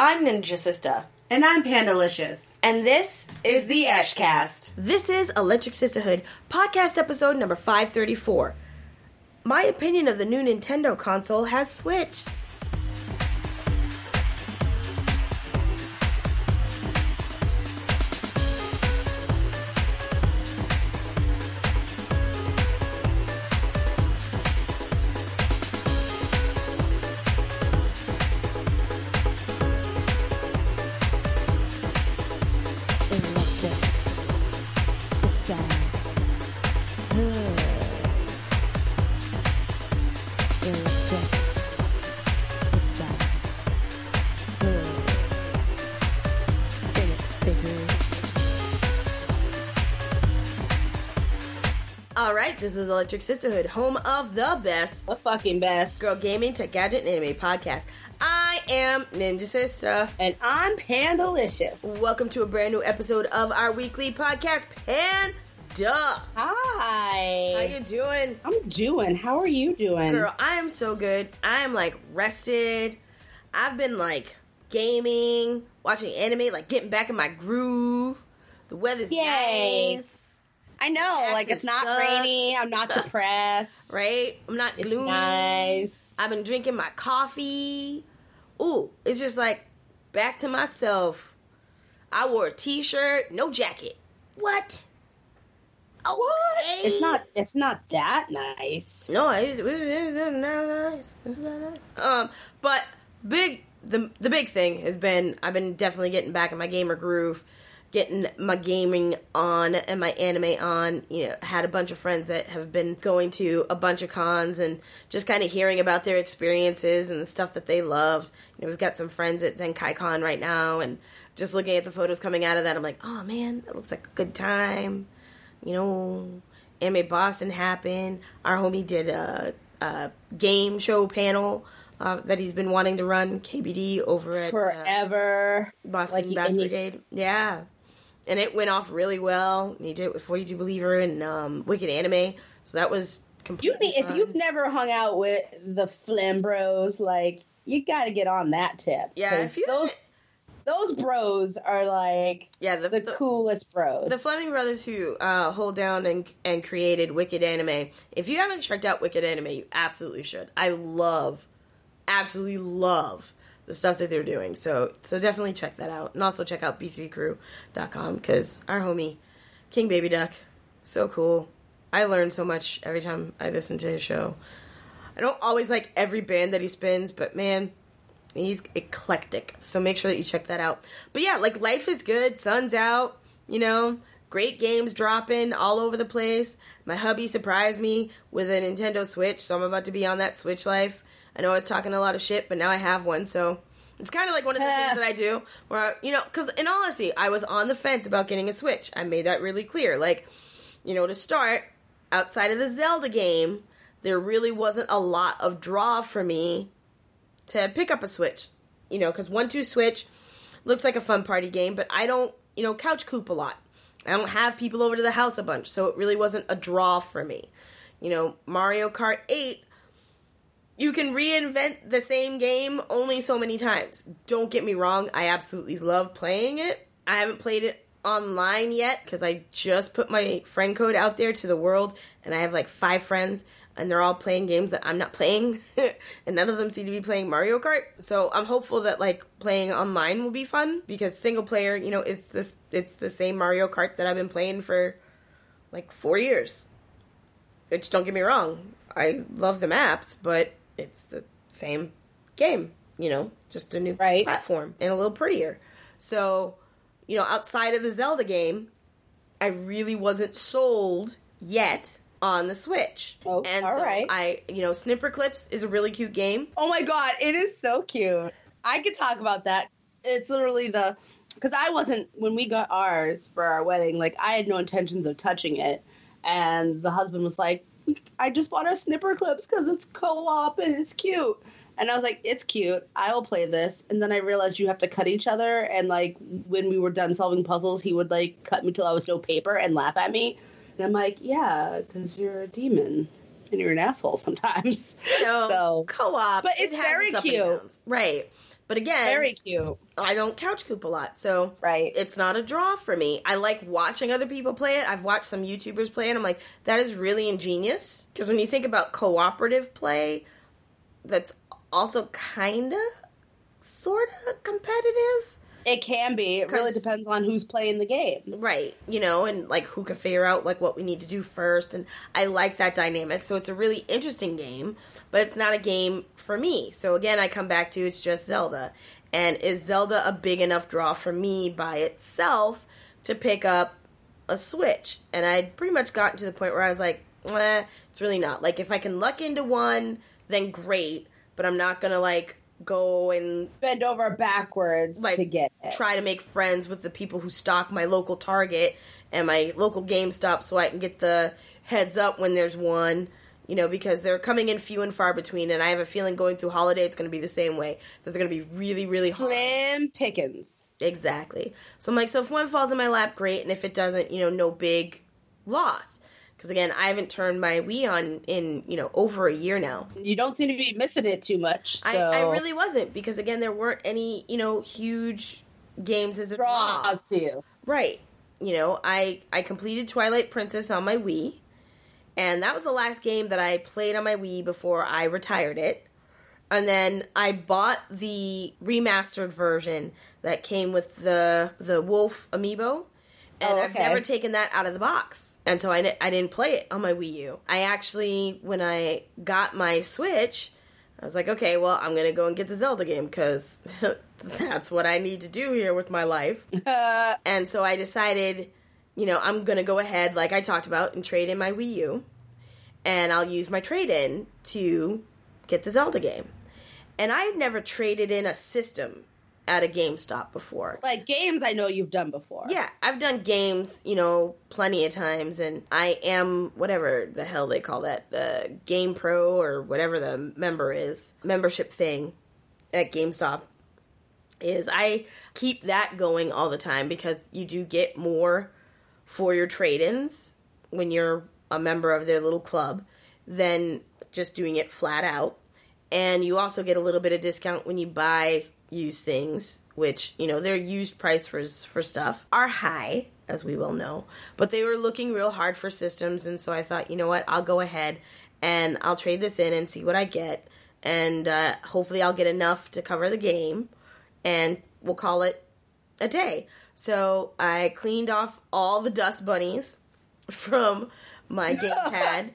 I'm Ninja Sister. And I'm Pandalicious. And this is the Eshcast. This is Electric Sisterhood, podcast episode number 534. My opinion of the new Nintendo console has switched. Alright, this is Electric Sisterhood, home of the best. The fucking best. Girl gaming, tech gadget, and anime podcast. I am Ninja Sister. And I'm Pandalicious. Welcome to a brand new episode of our weekly podcast, Panda. Hi. How you doing? I'm doing. How are you doing? Girl, I am so good. I am, rested. I've been, gaming, watching anime, getting back in my groove. The weather's nice. I know, it's not rainy. I'm not depressed. Right? I'm not gloomy. Nice. I've been drinking my coffee. Ooh, it's just back to myself. I wore a t-shirt, no jacket. What? Okay. It's not that nice. No, it was nice. It was nice. But the big thing has been I've been definitely getting back in my gamer groove. Getting my gaming on and my anime on. Had a bunch of friends that have been going to a bunch of cons and just kind of hearing about their experiences and the stuff that they loved. We've got some friends at Zenkai Con right now, and just looking at the photos coming out of that, I'm like, oh man, that looks like a good time. Anime Boston happened. Our homie did a game show panel that he's been wanting to run, KBD, over at forever. Boston Bass Brigade. Yeah. And it went off really well. And he did it with 42 Believer and Wicked Anime. So that was completely fun. If you've never hung out with the Flim Bros, you got to get on that tip. Yeah, if you those bros are the coolest bros. The Fleming brothers who hold down and created Wicked Anime. If you haven't checked out Wicked Anime, you absolutely should. I absolutely love the stuff that they're doing. So definitely check that out. And also check out b3crew.com because our homie, King Baby Duck, so cool. I learn so much every time I listen to his show. I don't always like every band that he spins, but man, he's eclectic. So make sure that you check that out. But yeah, life is good. Sun's out, great games dropping all over the place. My hubby surprised me with a Nintendo Switch, so I'm about to be on that Switch life. I know I was talking a lot of shit, but now I have one, so it's kind of one of the things that I do where, because in all honesty, I was on the fence about getting a Switch. I made that really clear. To start, outside of the Zelda game, there really wasn't a lot of draw for me to pick up a Switch. Because 1-2 Switch looks like a fun party game, but I don't, couch coop a lot. I don't have people over to the house a bunch, so it really wasn't a draw for me. Mario Kart 8, you can reinvent the same game only so many times. Don't get me wrong, I absolutely love playing it. I haven't played it online yet because I just put my friend code out there to the world, and I have 5 friends, and they're all playing games that I'm not playing, and none of them seem to be playing Mario Kart. So I'm hopeful that playing online will be fun because single player, it's the same Mario Kart that I've been playing for 4 years. Which, don't get me wrong, I love the maps, but it's the same game, just a new platform and a little prettier. So, outside of the Zelda game, I really wasn't sold yet on the Switch. Oh, and all so right. Snipper Clips is a really cute game. Oh my god, it is so cute. I could talk about that. It's literally because I wasn't, when we got ours for our wedding, I had no intentions of touching it. And the husband was like, I just bought our Snipper Clips because it's co-op and it's cute. And I was like, it's cute. I will play this. And then I realized you have to cut each other. And when we were done solving puzzles, he would cut me till I was no paper and laugh at me. And I'm like, yeah, because you're a demon. and you're an asshole sometimes. So co-op, but it's very cute, right? But again, very cute. I don't couch coop a lot, so right. It's not a draw for me. I like watching other people play it. I've watched some YouTubers play it. I'm like, that is really ingenious. Because when you think about cooperative play, that's also kind of, sort of competitive. It can be. It really depends on who's playing the game. Right. And like who can figure out like what we need to do first. And I like that dynamic. So it's a really interesting game, but it's not a game for me. So again, I come back to it's just Zelda. And is Zelda a big enough draw for me by itself to pick up a Switch? And I'd pretty much gotten to the point where I was like, it's really not. Like if I can luck into one, then great. But I'm not going to like go and bend over backwards like to get it. Try to make friends with the people who stock my local Target and my local GameStop so I can get the heads up when there's one, because they're coming in few and far between, and I have a feeling going through holiday it's going to be the same way, that they're going to be really, really hard. Slim pickings. Exactly. So I'm like, so if one falls in my lap, great, and if it doesn't, no big loss. Because, again, I haven't turned my Wii on in, over a year now. You don't seem to be missing it too much. So. I really wasn't. Because, again, there weren't any, huge games as a draw. To you. Right. I completed Twilight Princess on my Wii. And that was the last game that I played on my Wii before I retired it. And then I bought the remastered version that came with the Wolf amiibo. And I've never taken that out of the box. And so I didn't play it on my Wii U. I actually, when I got my Switch, I was like, okay, well, I'm going to go and get the Zelda game because that's what I need to do here with my life. And so I decided, I'm going to go ahead, like I talked about, and trade in my Wii U. And I'll use my trade-in to get the Zelda game. And I had never traded in a system at a GameStop before. Like games I know you've done before. Yeah, I've done games, plenty of times, and I am, whatever the hell they call that, Game Pro or whatever the membership thing at GameStop is. I keep that going all the time because you do get more for your trade-ins when you're a member of their little club than just doing it flat out. And you also get a little bit of discount when you buy used things, which, their used price for stuff are high, as we well know. But they were looking real hard for systems, and so I thought, you know what, I'll go ahead and I'll trade this in and see what I get. And hopefully I'll get enough to cover the game, and we'll call it a day. So I cleaned off all the dust bunnies from my gamepad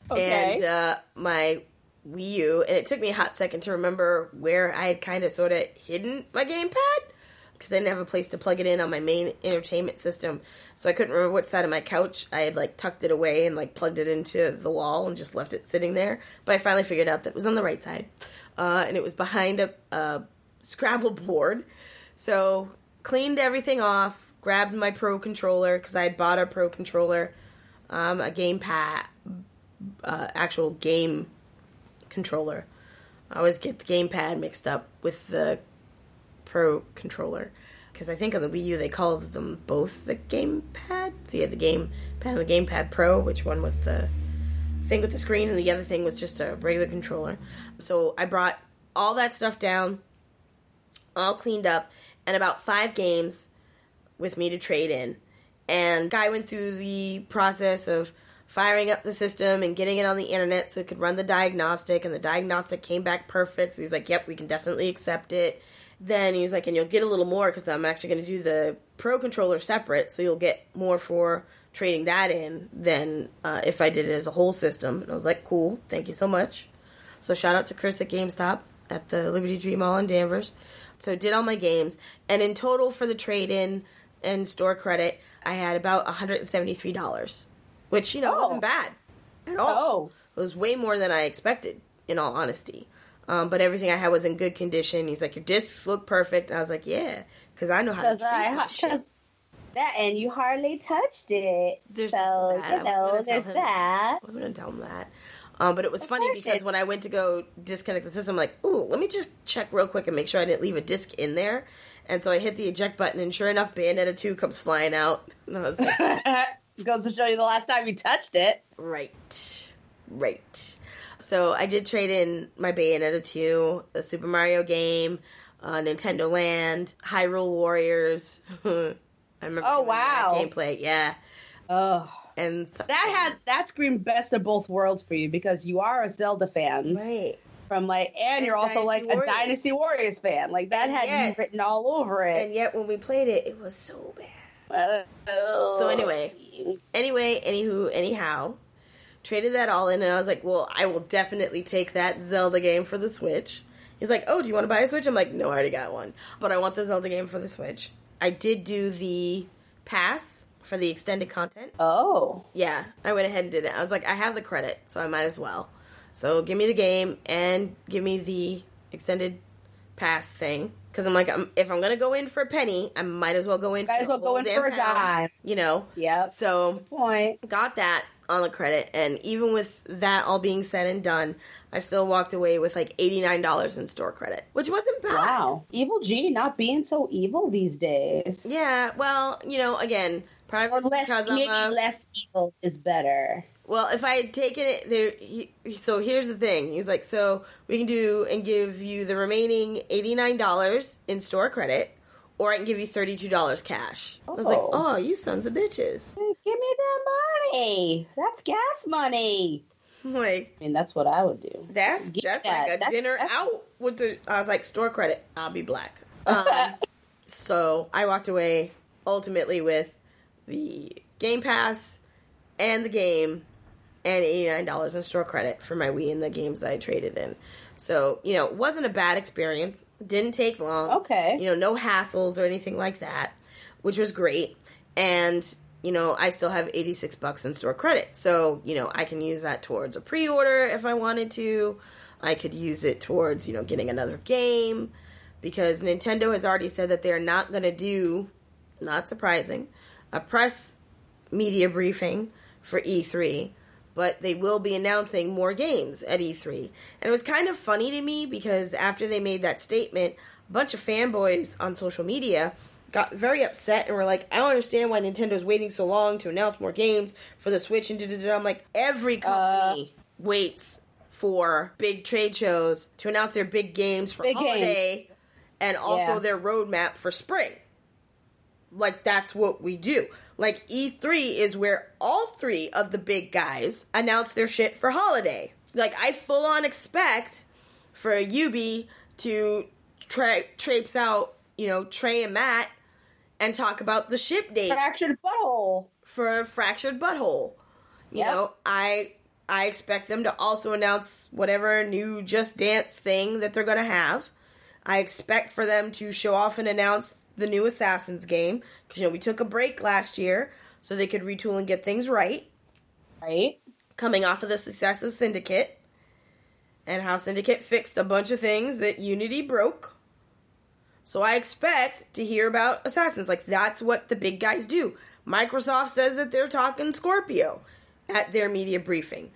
and my Wii U, and it took me a hot second to remember where I had kind of sort of hidden my gamepad because I didn't have a place to plug it in on my main entertainment system, so I couldn't remember which side of my couch I had like tucked it away and like plugged it into the wall and just left it sitting there. But I finally figured out that it was on the right side, and it was behind a Scrabble board. So cleaned everything off, grabbed my Pro controller because I had bought a Pro controller, a gamepad, actual game controller. I always get the gamepad mixed up with the Pro controller because I think on the Wii U they called them both the gamepad. So you had the gamepad and the gamepad Pro, which one was the thing with the screen and the other thing was just a regular controller. So I brought all that stuff down, all cleaned up, and about 5 games with me to trade in. And Guy went through the process of firing up the system and getting it on the internet so it could run the diagnostic, and the diagnostic came back perfect. So he's like, yep, we can definitely accept it. Then he was like, and you'll get a little more because I'm actually going to do the Pro controller separate, so you'll get more for trading that in than if I did it as a whole system. And I was like, cool, thank you so much. So shout out to Chris at GameStop at the Liberty Dream Mall in Danvers. So did all my games, and in total for the trade-in and store credit, I had about $173. Which, wasn't bad at all. It was way more than I expected, in all honesty. But everything I had was in good condition. He's like, your discs look perfect. And I was like, yeah, because I know how to treat my shit. That, and you hardly touched it. There's so, there's that. I wasn't going to tell him that. But it was funny because when I went to go disconnect the system, I'm like, ooh, let me just check real quick and make sure I didn't leave a disc in there. And so I hit the eject button, and sure enough, Bayonetta 2 comes flying out. And I was like... Goes to show you the last time you touched it. Right. Right. So I did trade in my Bayonetta 2, the Super Mario game, Nintendo Land, Hyrule Warriors. I remember that gameplay. Yeah. Oh. And so, that screamed best of both worlds for you because you are a Zelda fan. Right. And you're also Dynasty a Dynasty Warriors fan. Like that had you written all over it. And yet when we played it, it was so bad. So anyhow, traded that all in, and I was like, well, I will definitely take that Zelda game for the Switch. He's like, oh, do you want to buy a Switch? I'm like, no, I already got one. But I want the Zelda game for the Switch. I did do the pass for the extended content. Oh. Yeah, I went ahead and did it. I was like, I have the credit, so I might as well. So give me the game and give me the extended pass thing. Because I'm like, if I'm going to go in for a penny, I might as well go in for a dime. You know? Yeah. So, good point. Got that on the credit. And even with that all being said and done, I still walked away with like $89 in store credit. Which wasn't bad. Wow. Evil G not being so evil these days. Yeah, well, again, probably because less evil is better. Well, if I had taken it there, so here's the thing. He's like, so we can do and give you the remaining $89 in store credit, or I can give you $32 cash. I was like, oh, you sons of bitches. Give me that money. That's gas money. Like, I mean, that's what I would do. That's like a dinner out with the. I was like, store credit. I'll be black. So I walked away ultimately with the Game Pass and the game and $89 in store credit for my Wii and the games that I traded in. So, it wasn't a bad experience. Didn't take long. Okay. No hassles or anything like that, which was great. And, I still have $86 in store credit. So, I can use that towards a pre-order if I wanted to. I could use it towards, getting another game. Because Nintendo has already said that they're not going to do, not surprising, a press media briefing for E3, but they will be announcing more games at E3. And it was kind of funny to me because after they made that statement, a bunch of fanboys on social media got very upset and were like, I don't understand why Nintendo's waiting so long to announce more games for the Switch and da-da-da. I'm like, every company waits for big trade shows to announce their big games for holiday and also their roadmap for spring. Like, that's what we do. Like, E3 is where all three of the big guys announce their shit for holiday. Like, I full on expect for Yubi to traipse out, Trey and Matt and talk about the ship date. Fractured butthole. For a fractured butthole. You know, I expect them to also announce whatever new Just Dance thing that they're going to have. I expect for them to show off and announce the new Assassin's game, because we took a break last year so they could retool and get things right. Right. Coming off of the success of Syndicate, and how Syndicate fixed a bunch of things that Unity broke. So I expect to hear about Assassins. Like, that's what the big guys do. Microsoft says that they're talking Scorpio at their media briefing.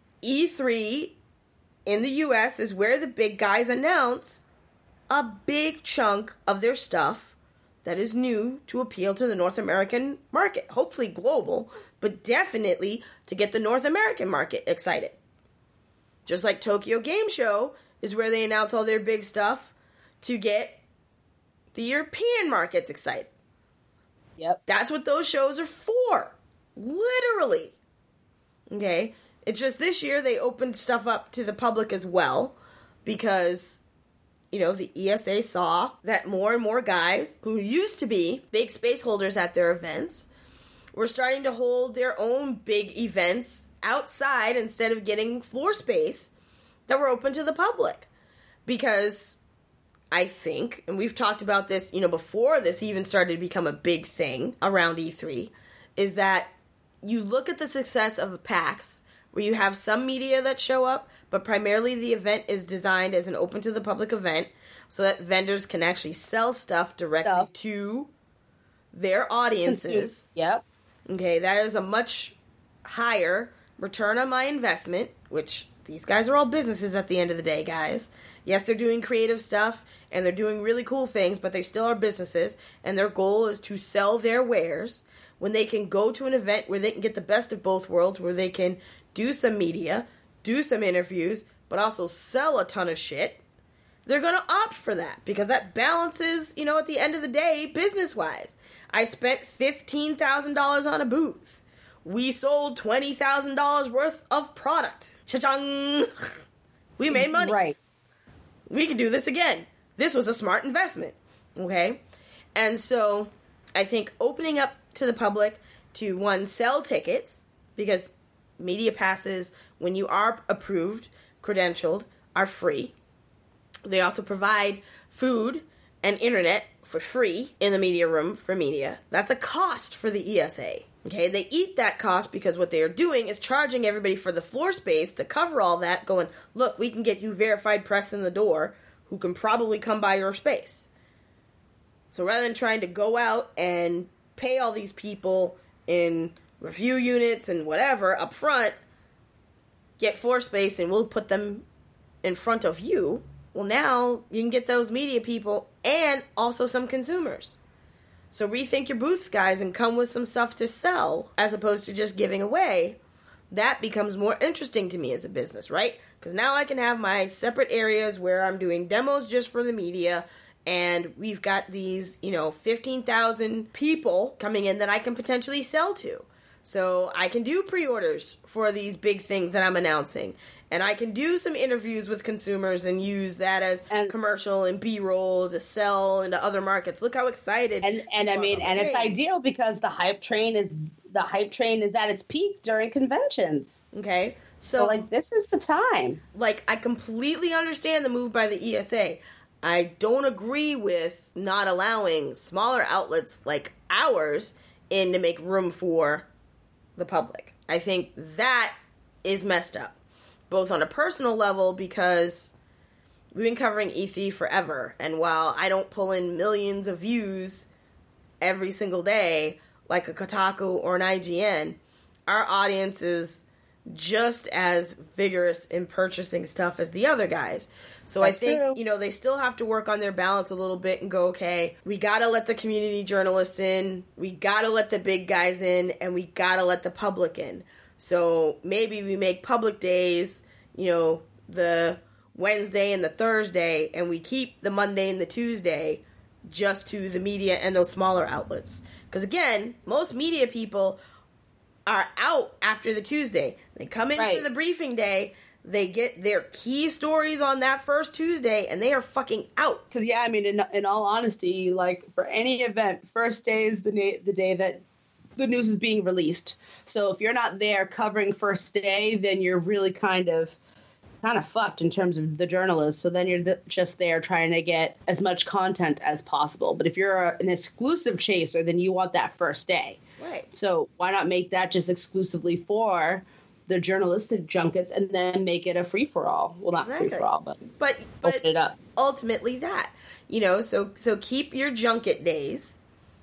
E3 in the US is where the big guys announce a big chunk of their stuff that is new to appeal to the North American market. Hopefully global, but definitely to get the North American market excited. Just like Tokyo Game Show is where they announce all their big stuff to get the European markets excited. Yep. That's what those shows are for. Literally. Okay? It's just this year they opened stuff up to the public as well because the ESA saw that more and more guys who used to be big space holders at their events were starting to hold their own big events outside instead of getting floor space that were open to the public. Because I think, and we've talked about this, before this even started to become a big thing around E3, is that you look at the success of PAX, where you have some media that show up, but primarily the event is designed as an open to the public event so that vendors can actually sell stuff directly to their audiences. Yep. Okay, that is a much higher return on my investment, which these guys are all businesses at the end of the day, guys. Yes, they're doing creative stuff and they're doing really cool things, but they still are businesses, and their goal is to sell their wares when they can go to an event where they can get the best of both worlds, where they can do some media, do some interviews, but also sell a ton of shit, they're going to opt for that because that balances, you know, at the end of the day, business-wise. I spent $15,000 on a booth. We sold $20,000 worth of product. Cha-chang! We made money. Right. We can do this again. This was a smart investment. Okay? And so I think opening up to the public to, one, sell tickets, because media passes, when you are approved, credentialed, are free. They also provide food and internet for free in the media room for media. That's a cost for the ESA. Okay, they eat that cost because what they are doing is charging everybody for the floor space to cover all that, going, look, we can get you verified press in the door who can probably come by your space. So rather than trying to go out and pay all these people in review units and whatever up front, get floor space and we'll put them in front of you. Well, now you can get those media people and also some consumers. So rethink your booths, guys, and come with some stuff to sell as opposed to just giving away. That becomes more interesting to me as a business, right? Because now I can have my separate areas where I'm doing demos just for the media, and we've got these, 15,000 people coming in that I can potentially sell to. So I can do pre-orders for these big things that I'm announcing. And I can do some interviews with consumers and use that as commercial and B-roll to sell into other markets. Look how excited. And it's ideal because the hype train is at its peak during conventions. Okay. So this is the time. I completely understand the move by the ESA. I don't agree with not allowing smaller outlets like ours in to make room for the public. I think that is messed up, both on a personal level because we've been covering E3 forever, and while I don't pull in millions of views every single day like a Kotaku or an IGN, our audience is just as vigorous in purchasing stuff as the other guys. So that's I think, true. They still have to work on their balance a little bit and go, okay, we gotta let the community journalists in, we gotta let the big guys in, and we gotta let the public in. So maybe we make public days, the Wednesday and the Thursday, and we keep the Monday and the Tuesday just to the media and those smaller outlets. Because again, most media people are out after the Tuesday. They come in for the briefing day, they get their key stories on that first Tuesday, and they are fucking out. Because, in all honesty, for any event, first day is the day that the news is being released. So if you're not there covering first day, then you're really kind of fucked in terms of the journalists. So then you're just there trying to get as much content as possible. But if you're an exclusive chaser, then you want that first day. Right. So why not make that just exclusively for the journalistic junkets and then make it a free-for-all? Well, not exactly. free-for-all, but open it up. Ultimately that. So keep your junket days.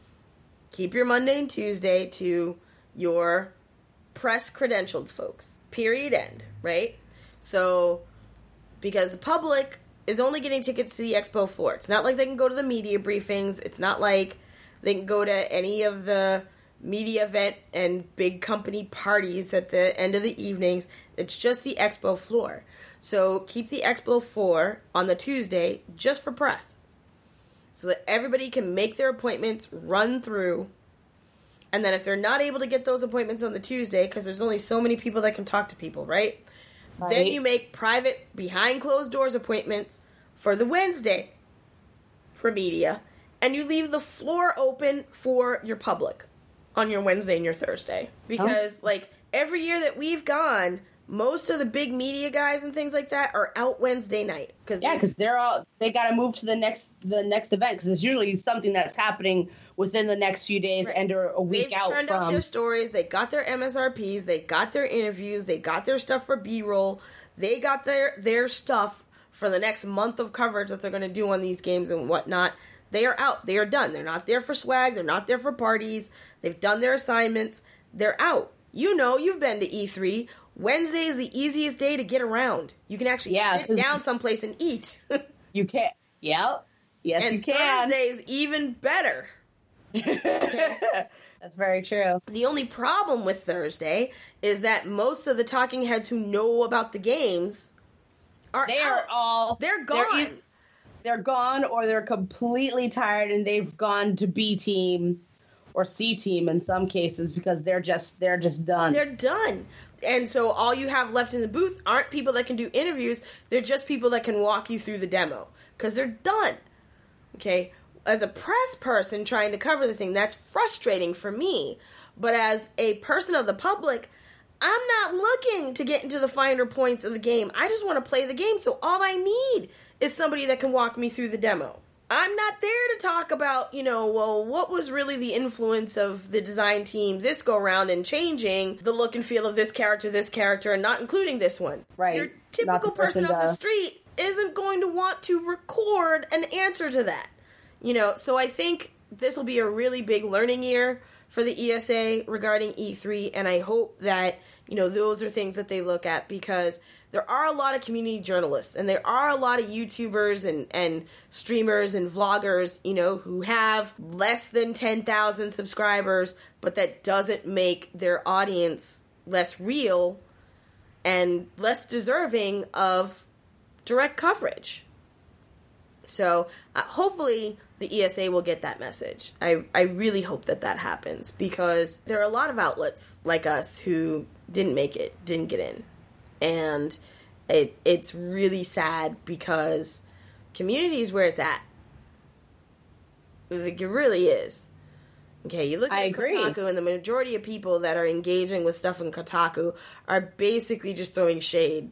Keep your Monday and Tuesday to your press credentialed folks. Period. End. Right? So, because the public is only getting tickets to the expo floor. It's not like they can go to the media briefings. It's not like they can go to any of the media event and big company parties at the end of the evenings. It's just the expo floor. So keep the expo floor on the Tuesday just for press, so that everybody can make their appointments, run through, and then if they're not able to get those appointments on the Tuesday, because there's only so many people that can talk to people, right? Then you make private, behind closed doors appointments for the Wednesday for media, and you leave the floor open for your public on your Wednesday and your Thursday. Because, every year that we've gone, most of the big media guys and things like that are out Wednesday night. Because they got to move to the next event, because it's usually something that's happening within the next few days and or a week out. They've turned out their stories, they got their MSRPs, they got their interviews, they got their stuff for B-roll, they got their stuff for the next month of coverage that they're going to do on these games and whatnot. They are out. They are done. They're not there for swag. They're not there for parties. They've done their assignments. They're out. You've been to E3. Wednesday is the easiest day to get around. You can actually sit down someplace and eat. You can. Yep. Yes, and you can. Thursday is even better. Okay? That's very true. The only problem with Thursday is that most of the talking heads who know about the games are they're gone. They're gone, or they're completely tired and they've gone to B team or C team in some cases because they're just done. They're done. And so all you have left in the booth aren't people that can do interviews. They're just people that can walk you through the demo because they're done. Okay? As a press person trying to cover the thing, that's frustrating for me. But as a person of the public, I'm not looking to get into the finer points of the game. I just want to play the game, so all I need is somebody that can walk me through the demo. I'm not there to talk about, what was really the influence of the design team this go around in changing the look and feel of this character, and not including this one. Right. Your typical person off the street isn't going to want to record an answer to that. So I think this will be a really big learning year for the ESA regarding E3, and I hope that, those are things that they look at, because there are a lot of community journalists, and there are a lot of YouTubers and streamers and vloggers, who have less than 10,000 subscribers, but that doesn't make their audience less real and less deserving of direct coverage. So hopefully the ESA will get that message. I really hope that happens, because there are a lot of outlets like us who didn't make it, didn't get in. And it's really sad, because community is where it's at. Like, it really is. Okay, you look at Kotaku, and the majority of people that are engaging with stuff in Kotaku are basically just throwing shade.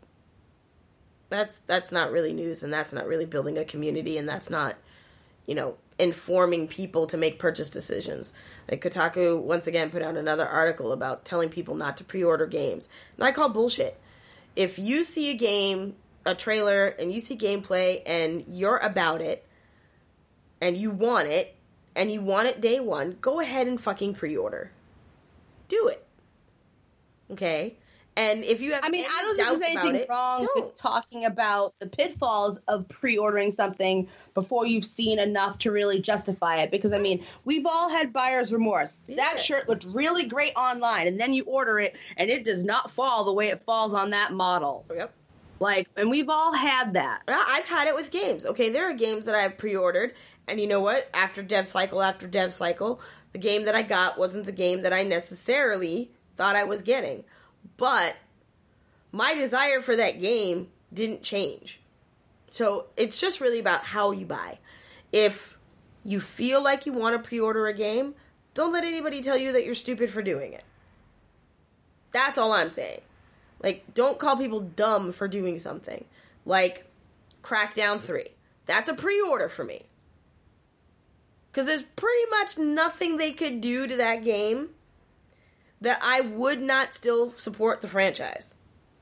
That's not really news, and that's not really building a community, and that's not, informing people to make purchase decisions. Like, Kotaku, once again, put out another article about telling people not to pre-order games. And I call bullshit. If you see a game, a trailer, and you see gameplay, and you're about it, and you want it day one, go ahead and fucking pre-order. Do it. Okay? And if you have I don't think there's anything wrong with talking about the pitfalls of pre-ordering something before you've seen enough to really justify it. Because, we've all had buyer's remorse. Yeah. That shirt looked really great online, and then you order it, and it does not fall the way it falls on that model. Yep. And we've all had that. I've had it with games. Okay, there are games that I've pre-ordered, and you know what? After dev cycle, the game that I got wasn't the game that I necessarily thought I was getting. But my desire for that game didn't change. So it's just really about how you buy. If you feel like you want to pre-order a game, don't let anybody tell you that you're stupid for doing it. That's all I'm saying. Like, don't call people dumb for doing something. Like, Crackdown 3. That's a pre-order for me. Because there's pretty much nothing they could do to that game that I would not still support the franchise.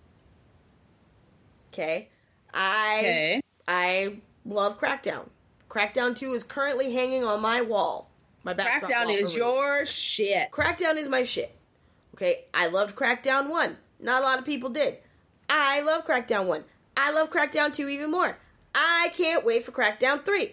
Okay? I love Crackdown. Crackdown 2 is currently hanging on my wall. My backdrop wall. Crackdown is your shit. Crackdown is my shit. Okay? I loved Crackdown 1. Not a lot of people did. I love Crackdown 1. I love Crackdown 2 even more. I can't wait for Crackdown 3.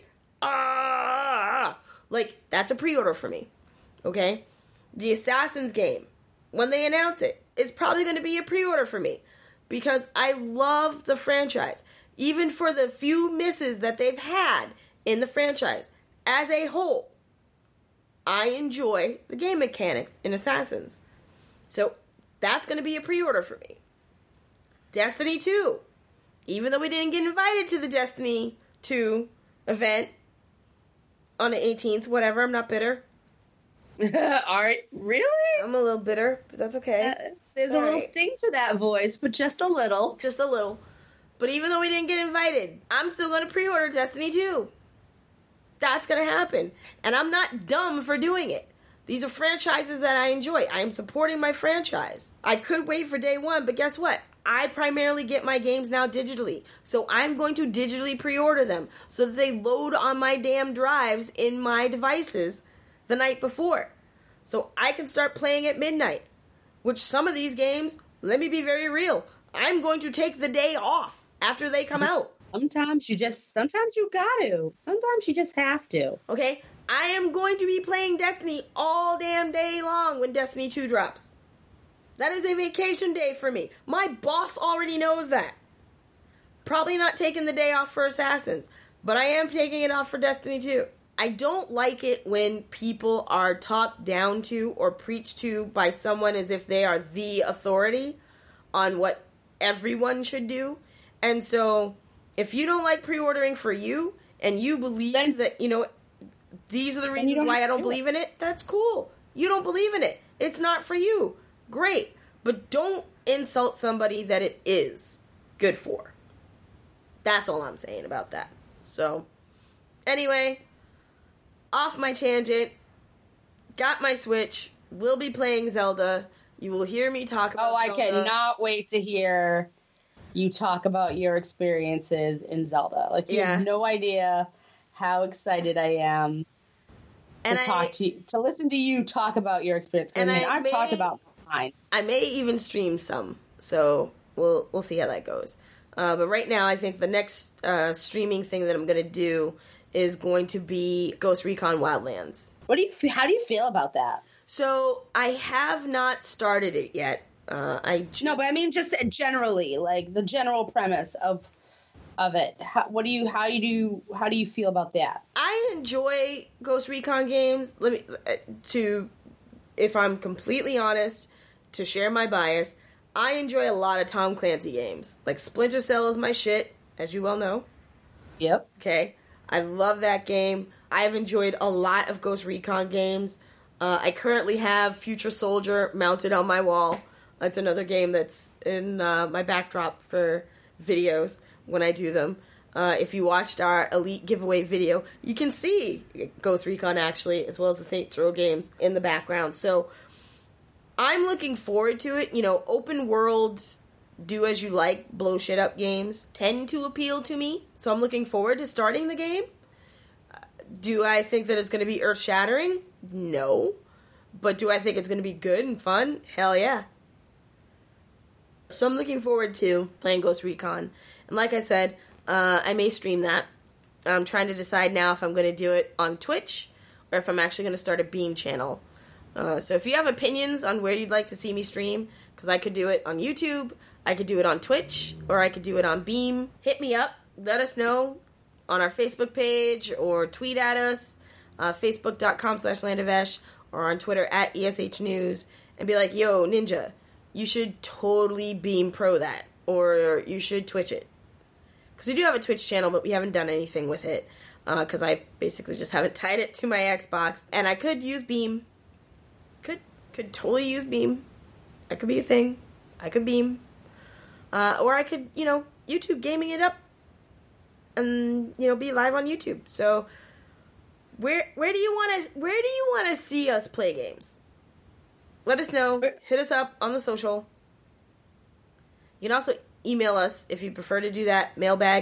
That's a pre-order for me. Okay? The Assassin's game, when they announce it, is probably going to be a pre-order for me, because I love the franchise. Even for the few misses that they've had in the franchise as a whole, I enjoy the game mechanics in Assassins. So that's going to be a pre-order for me. Destiny 2. Even though we didn't get invited to the Destiny 2 event on the 18th, whatever, I'm not bitter. Alright, really? I'm a little bitter, but that's okay. There's a little sting to that voice, but just a little. Just a little. But even though we didn't get invited, I'm still going to pre-order Destiny 2. That's going to happen. And I'm not dumb for doing it. These are franchises that I enjoy. I am supporting my franchise. I could wait for day one, but guess what? I primarily get my games now digitally. So I'm going to digitally pre-order them so that they load on my damn drives in my devices the night before. So I can start playing at midnight. Which some of these games, let me be very real, I'm going to take the day off after they come out. Sometimes you got to. Sometimes you just have to. Okay? I am going to be playing Destiny all damn day long when Destiny 2 drops. That is a vacation day for me. My boss already knows that. Probably not taking the day off for Assassins, but I am taking it off for Destiny 2. I don't like it when people are talked down to or preached to by someone as if they are the authority on what everyone should do. And so, if you don't like pre-ordering for you, and you believe that, these are the reasons why I don't believe in it, that's cool. You don't believe in it. It's not for you. Great. But don't insult somebody that it is good for. That's all I'm saying about that. So, anyway, off my tangent. Got my Switch. Will be playing Zelda. You will hear me talk about Zelda. I cannot wait to hear you talk about your experiences in Zelda. Like, you have no idea how excited I am to listen to you talk about your experience. And I've talked about mine. I may even stream some, so we'll see how that goes. But right now, I think the next streaming thing that I'm going to do is going to be Ghost Recon Wildlands. How do you feel about that? So I have not started it yet. No, but I mean just generally, like the general premise of it. How do you feel about that? I enjoy Ghost Recon games. If I'm completely honest, to share my bias, I enjoy a lot of Tom Clancy games. Like Splinter Cell is my shit, as you well know. Yep. Okay. I love that game. I've enjoyed a lot of Ghost Recon games. I currently have Future Soldier mounted on my wall. It's another game that's in my backdrop for videos when I do them. If you watched our Elite giveaway video, you can see Ghost Recon actually, as well as the Saints Row games in the background. So I'm looking forward to it. Open world, do as you like, blow shit up games tend to appeal to me. So I'm looking forward to starting the game. Do I think that it's going to be earth-shattering? No. But do I think it's going to be good and fun? Hell yeah. So I'm looking forward to playing Ghost Recon. And like I said, I may stream that. I'm trying to decide now if I'm going to do it on Twitch or if I'm actually going to start a Beam channel. So if you have opinions on where you'd like to see me stream, because I could do it on YouTube, I could do it on Twitch, or I could do it on Beam, hit me up. Let us know on our Facebook page or tweet at us, facebook.com/landovesh, or on Twitter @ESH News, and be like, yo, Ninja, you should totally Beam Pro that, or you should Twitch it. Because we do have a Twitch channel, but we haven't done anything with it, because I basically just haven't tied it to my Xbox. And I could use Beam. Could totally use Beam. That could be a thing. I could Beam. Or I could, YouTube gaming it up and, be live on YouTube. So where do you want to see us play games? Let us know. Hit us up on the social. You can also email us if you prefer to do that.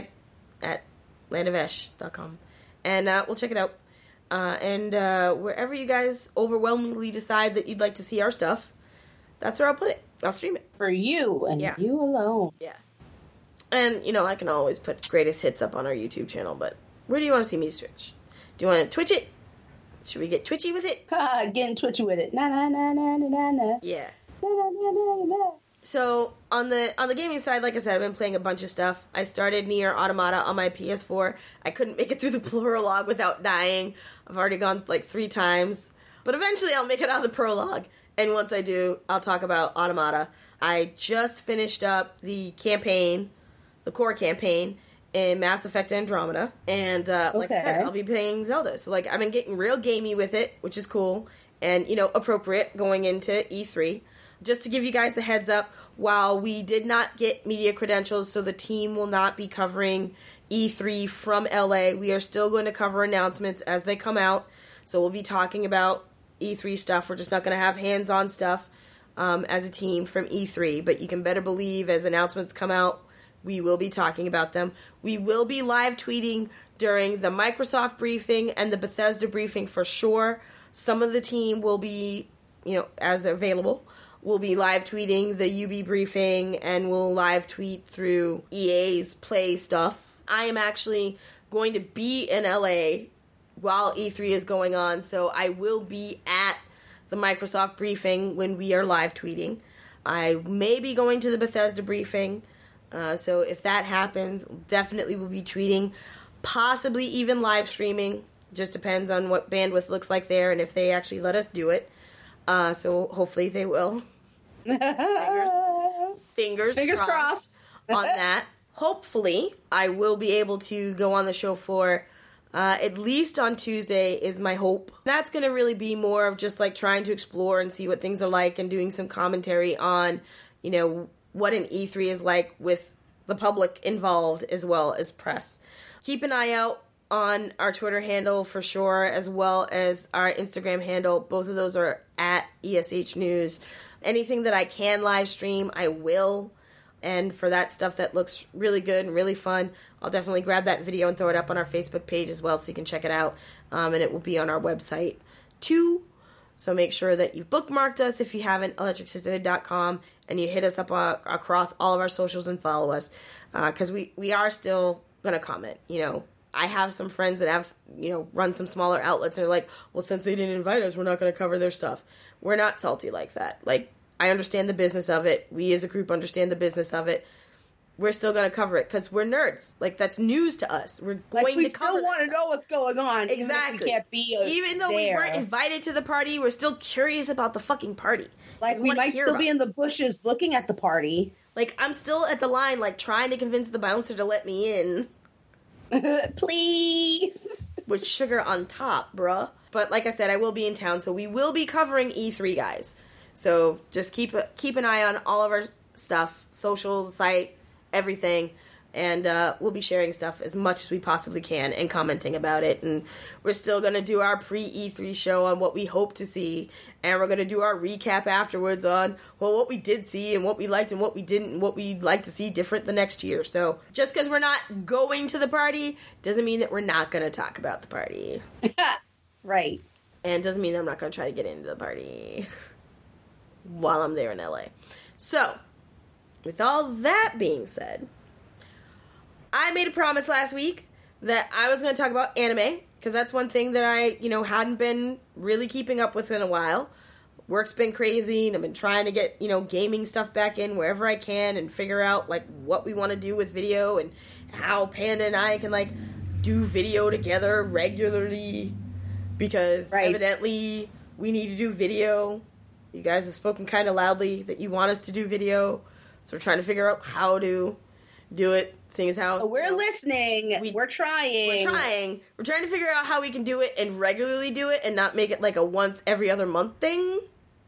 mailbag@landovesh.com. And we'll check it out. And wherever you guys overwhelmingly decide that you'd like to see our stuff, that's where I'll put it. I'll stream it. For you and you alone. Yeah. And, I can always put greatest hits up on our YouTube channel, but where do you want to see me Twitch? Do you want to Twitch it? Should we get twitchy with it? Getting twitchy with it. Na na na na na na. Yeah. Na na na na na. So on the gaming side, like I said, I've been playing a bunch of stuff. I started Nier Automata on my PS4. I couldn't make it through the prologue without dying. I've already gone 3 times. But eventually I'll make it out of the prologue. And once I do, I'll talk about Automata. I just finished up the campaign, the core campaign, in Mass Effect Andromeda. And like I said, I'll be playing Zelda. So I've been getting real gamey with it, which is cool. And, appropriate going into E3. Just to give you guys the heads up, while we did not get media credentials, so the team will not be covering E3 from LA, we are still going to cover announcements as they come out. So we'll be talking about E3 stuff. We're just not going to have hands-on stuff as a team from E3. But you can better believe as announcements come out, we will be talking about them. We will be live tweeting during the Microsoft briefing and the Bethesda briefing for sure. Some of the team will be, as available, we'll be live tweeting the UB briefing, and we'll live tweet through EA's Play stuff. I am actually going to be in LA while E3 is going on. So I will be at the Microsoft briefing when we are live tweeting. I may be going to the Bethesda briefing. So if that happens, definitely will be tweeting, possibly even live streaming. Just depends on what bandwidth looks like there and if they actually let us do it. So hopefully they will. Fingers crossed on that. Hopefully I will be able to go on the show floor at least on Tuesday is my hope. That's going to really be more of just like trying to explore and see what things are like and doing some commentary on, you know, what an E3 is like with the public involved as well as press. Keep an eye out on our Twitter handle for sure, as well as our Instagram handle. Both of those are at ESH News. Anything that I can live stream, I will. And for that stuff that looks really good and really fun, I'll definitely grab that video and throw it up on our Facebook page as well so you can check it out. And it will be on our website too. So make sure that you've bookmarked us if you haven't, electricsisterhood.com, and you hit us up across all of our socials and follow us. Because we are still going to comment. You know, I have some friends that have, you know, run some smaller outlets and they're like, well, since they didn't invite us, we're not going to cover their stuff. We're not salty like that. Like, I understand the business of it. We as a group understand the business of it. We're still going to cover it because we're nerds. Like, that's news to us. We're going to cover it. We still want to know what's going on. Exactly. Even though we weren't invited to the party, we're still curious about the fucking party. Like, we might still be in the bushes looking at the party. Like, I'm still at the line, like, trying to convince the bouncer to let me in. Please. With sugar on top, bruh. But like I said, I will be in town, so we will be covering E3, guys. So just keep an eye on all of our stuff, social, site, everything, and we'll be sharing stuff as much as we possibly can and commenting about it. And we're still going to do our pre-E3 show on what we hope to see, and we're going to do our recap afterwards on, well, what we did see and what we liked and what we didn't and what we'd like to see different the next year. So just because we're not going to the party doesn't mean that we're not going to talk about the party. Right. And doesn't mean that I'm not going to try to get into the party while I'm there in LA. So, with all that being said, I made a promise last week that I was going to talk about anime, because that's one thing that I, hadn't been really keeping up with in a while. Work's been crazy, and I've been trying to get, gaming stuff back in wherever I can and figure out, what we want to do with video and how Panda and I can, do video together regularly, because evidently we need to do video. You guys have spoken kind of loudly that you want us to do video, so we're trying to figure out how to do it, seeing as how... We're listening. We're trying. We're trying to figure out how we can do it and regularly do it and not make it like a once every other month thing.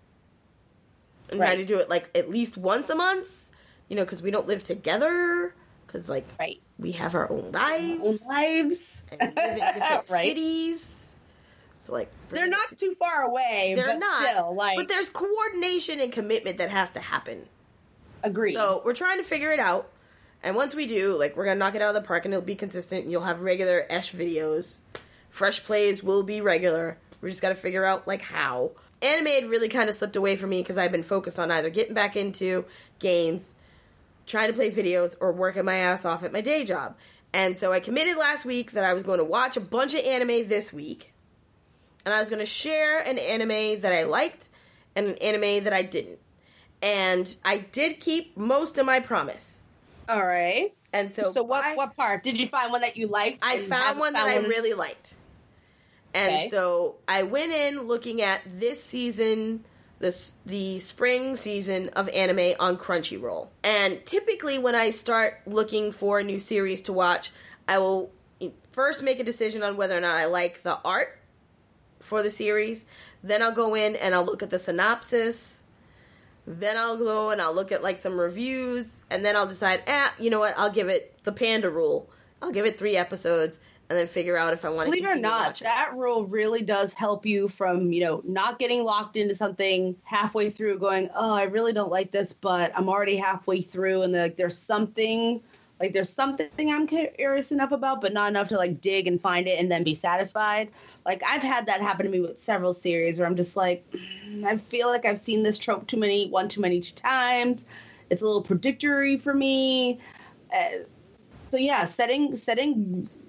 And try to do it at least once a month, because we don't live together, because we have our own lives. And we live in different cities. So, they're not too far away. They're but not. Still, but there's coordination and commitment that has to happen. Agreed. So we're trying to figure it out. And once we do, we're going to knock it out of the park and it'll be consistent. And you'll have regular Esh videos. Fresh plays will be regular. We just got to figure out, how. Anime had really kind of slipped away from me because I've been focused on either getting back into games, trying to play videos, or working my ass off at my day job. And so I committed last week that I was going to watch a bunch of anime this week. And I was going to share an anime that I liked and an anime that I didn't. And I did keep most of my promise. All right. And so what part? Did you find one that you liked? I found one that I really liked. And so I went in looking at this season, the spring season of anime on Crunchyroll. And typically when I start looking for a new series to watch, I will first make a decision on whether or not I like the art for the series. Then I'll go in and I'll look at the synopsis. Then I'll go and I'll look at some reviews, and then I'll decide, you know what, I'll give it the Panda rule. I'll give it 3 episodes and then figure out if I want to continue watching. Believe it or not, that rule really does help you from, not getting locked into something halfway through going, oh, I really don't like this, but I'm already halfway through and there's something I'm curious enough about, but not enough to dig and find it and then be satisfied. I've had that happen to me with several series where I'm just I feel like I've seen this trope too many times. It's a little predictory for me. So yeah, setting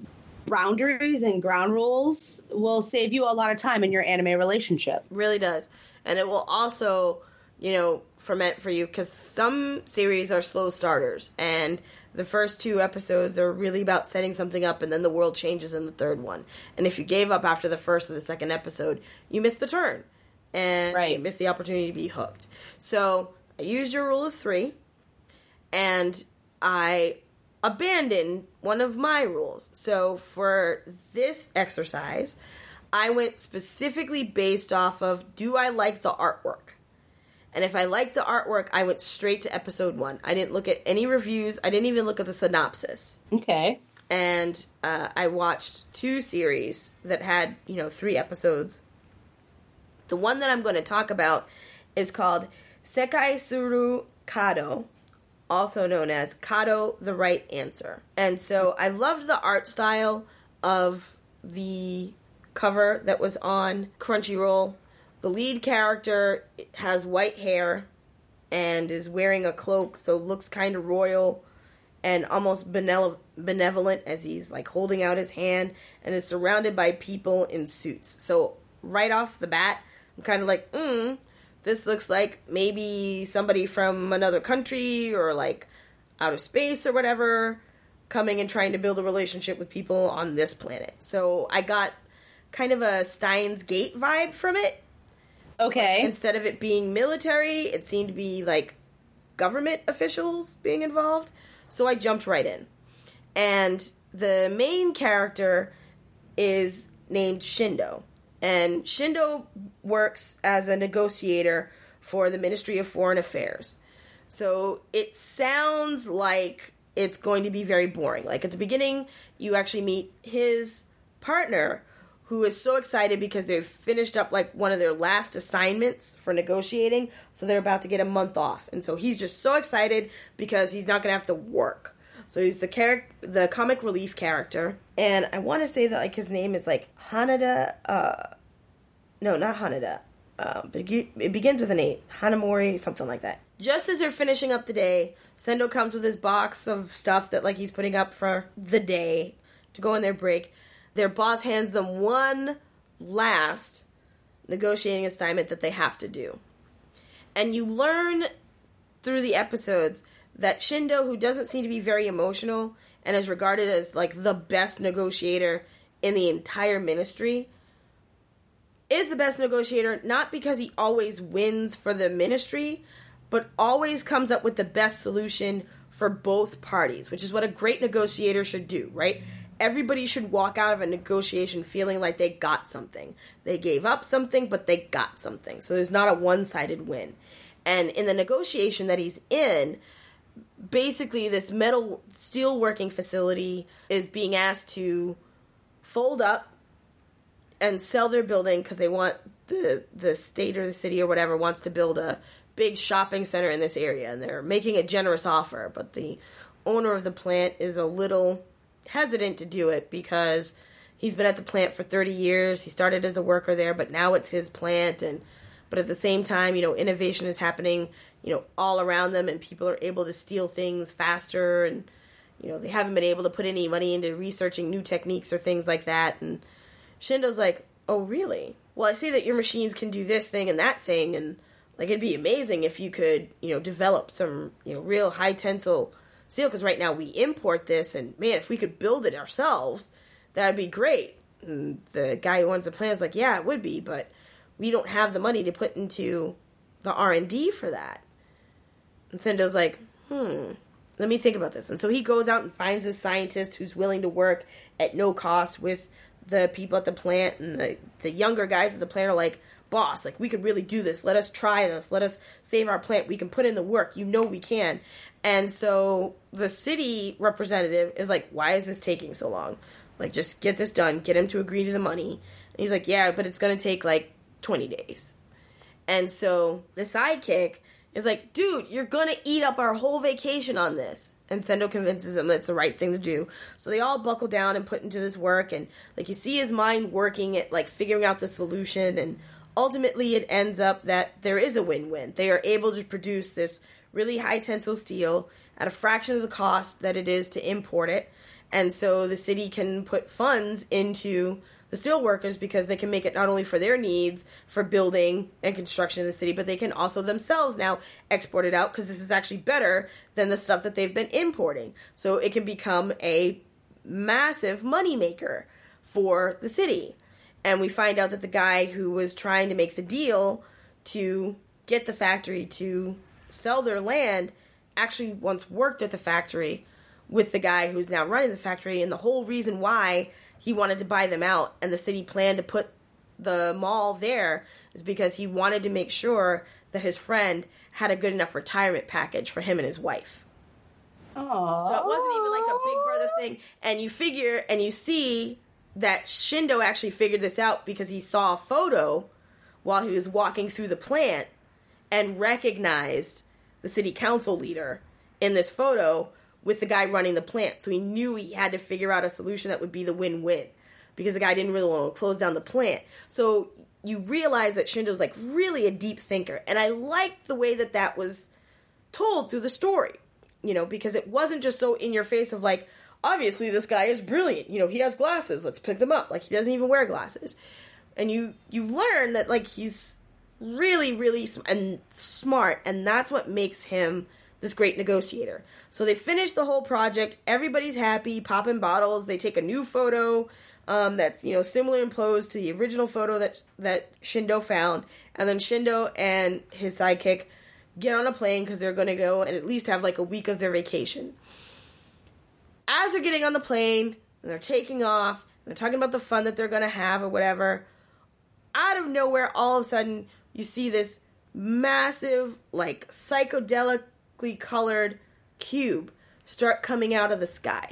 boundaries and ground rules will save you a lot of time in your anime relationship. Really does. And it will also, ferment for you, because some series are slow starters, and the first 2 episodes are really about setting something up, and then the world changes in the third one. And if you gave up after the first or the second episode, you missed the turn, and you missed the opportunity to be hooked. So I used your rule of 3, and I abandoned one of my rules. So for this exercise, I went specifically based off of, do I like the artwork? And if I liked the artwork, I went straight to episode 1. I didn't look at any reviews. I didn't even look at the synopsis. Okay. And I watched 2 series that had, 3 episodes. The one that I'm going to talk about is called Sekai Suru Kado, also known as Kado the Right Answer. And so I loved the art style of the cover that was on Crunchyroll. The lead character has white hair and is wearing a cloak, so looks kind of royal and almost benevolent as he's like holding out his hand, and is surrounded by people in suits. So right off the bat, I'm kind of like, this looks like maybe somebody from another country or like out of space or whatever coming and trying to build a relationship with people on this planet. So I got kind of a Steins Gate vibe from it. Okay. Instead of it being military, it seemed to be like government officials being involved. So I jumped right in. And the main character is named Shindo. And Shindo works as a negotiator for the Ministry of Foreign Affairs. So it sounds like it's going to be very boring. Like at the beginning, you actually meet his partner, who is so excited because they've finished up like one of their last assignments for negotiating, so they're about to get a month off. And so he's just so excited because he's not going to have to work. So he's the comic relief character, and I want to say that like his name is like Hanada, no, not Hanada, but it begins with an 8, Hanamori, something like that. Just as they're finishing up the day, Sendo comes with his box of stuff that like he's putting up for the day to go on their break. Their boss hands them one last negotiating assignment that they have to do. And you learn through the episodes that Shindo, who doesn't seem to be very emotional and is regarded as like the best negotiator in the entire ministry, is the best negotiator not because he always wins for the ministry, but always comes up with the best solution for both parties, which is what a great negotiator should do, right? Everybody should walk out of a negotiation feeling like they got something. They gave up something, but they got something. So there's not a one-sided win. And in the negotiation that he's in, basically this steel working facility is being asked to fold up and sell their building because they want the state or the city or whatever wants to build a big shopping center in this area. And they're making a generous offer, but the owner of the plant is a little hesitant to do it because he's been at the plant for 30 years. He started as a worker there, but now it's his plant. But at the same time, innovation is happening, all around them, and people are able to steal things faster, and, they haven't been able to put any money into researching new techniques or things like that. And Shindo's like, oh, really? Well, I see that your machines can do this thing and that thing, and, like, it'd be amazing if you could, develop some, real high tensile steel, because right now we import this, and man, if we could build it ourselves, that'd be great. And the guy who owns the plant is like, yeah, it would be, but we don't have the money to put into the R&D for that. And Sendo's like, let me think about this. And so he goes out and finds a scientist who's willing to work at no cost with the people at the plant, and the younger guys at the plant are like, boss, like, we could really do this. Let us try this. Let us save our plant. We can put in the work. We can. And so the city representative is like, why is this taking so long? Like, just get this done. Get him to agree to the money. And he's like, yeah, but it's going to take, like, 20 days. And so the sidekick is like, dude, you're going to eat up our whole vacation on this. And Sendo convinces him that it's the right thing to do. So they all buckle down and put into this work. And, like, you see his mind working at, like, figuring out the solution. And ultimately it ends up that there is a win-win. They are able to produce this really high tensile steel at a fraction of the cost that it is to import it. And so the city can put funds into the steelworkers because they can make it not only for their needs for building and construction in the city, but they can also themselves now export it out because this is actually better than the stuff that they've been importing. So it can become a massive moneymaker for the city. And we find out that the guy who was trying to make the deal to get the factory to sell their land actually once worked at the factory with the guy who's now running the factory, and the whole reason why he wanted to buy them out and the city planned to put the mall there is because he wanted to make sure that his friend had a good enough retirement package for him and his wife. Aww. So it wasn't even like a Big Brother thing. And you figure, and you see that Shindo actually figured this out because he saw a photo while he was walking through the plant and recognized the city council leader in this photo with the guy running the plant. So he knew he had to figure out a solution that would be the win-win because the guy didn't really want to close down the plant. So you realize that Shindo's like really a deep thinker. And I liked the way that that was told through the story, you know, because it wasn't just so in your face of like, obviously this guy is brilliant. You know, he has glasses. Let's pick them up. Like he doesn't even wear glasses. And you learn that like he's really, really smart. And that's what makes him this great negotiator. So they finish the whole project. Everybody's happy, popping bottles. They take a new photo that's, you know, similar in pose to the original photo that Shindo found. And then Shindo and his sidekick get on a plane because they're going to go and at least have like a week of their vacation. As they're getting on the plane and they're taking off, and they're talking about the fun that they're going to have or whatever, out of nowhere, all of a sudden, you see this massive, like, psychedelic colored cube start coming out of the sky.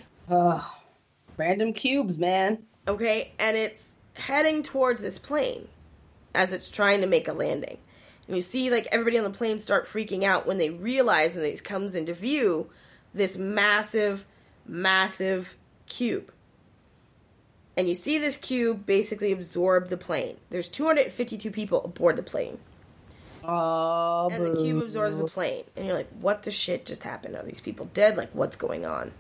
Random cubes, man. Okay, and it's heading towards this plane as it's trying to make a landing. And you see, like, everybody on the plane start freaking out when they realize, and it comes into view, this massive, massive cube. And you see this cube basically absorb the plane. There's 252 people aboard the plane. Oh, and the cube absorbs the plane. And you're like, what the shit just happened? Are these people dead? Like, what's going on?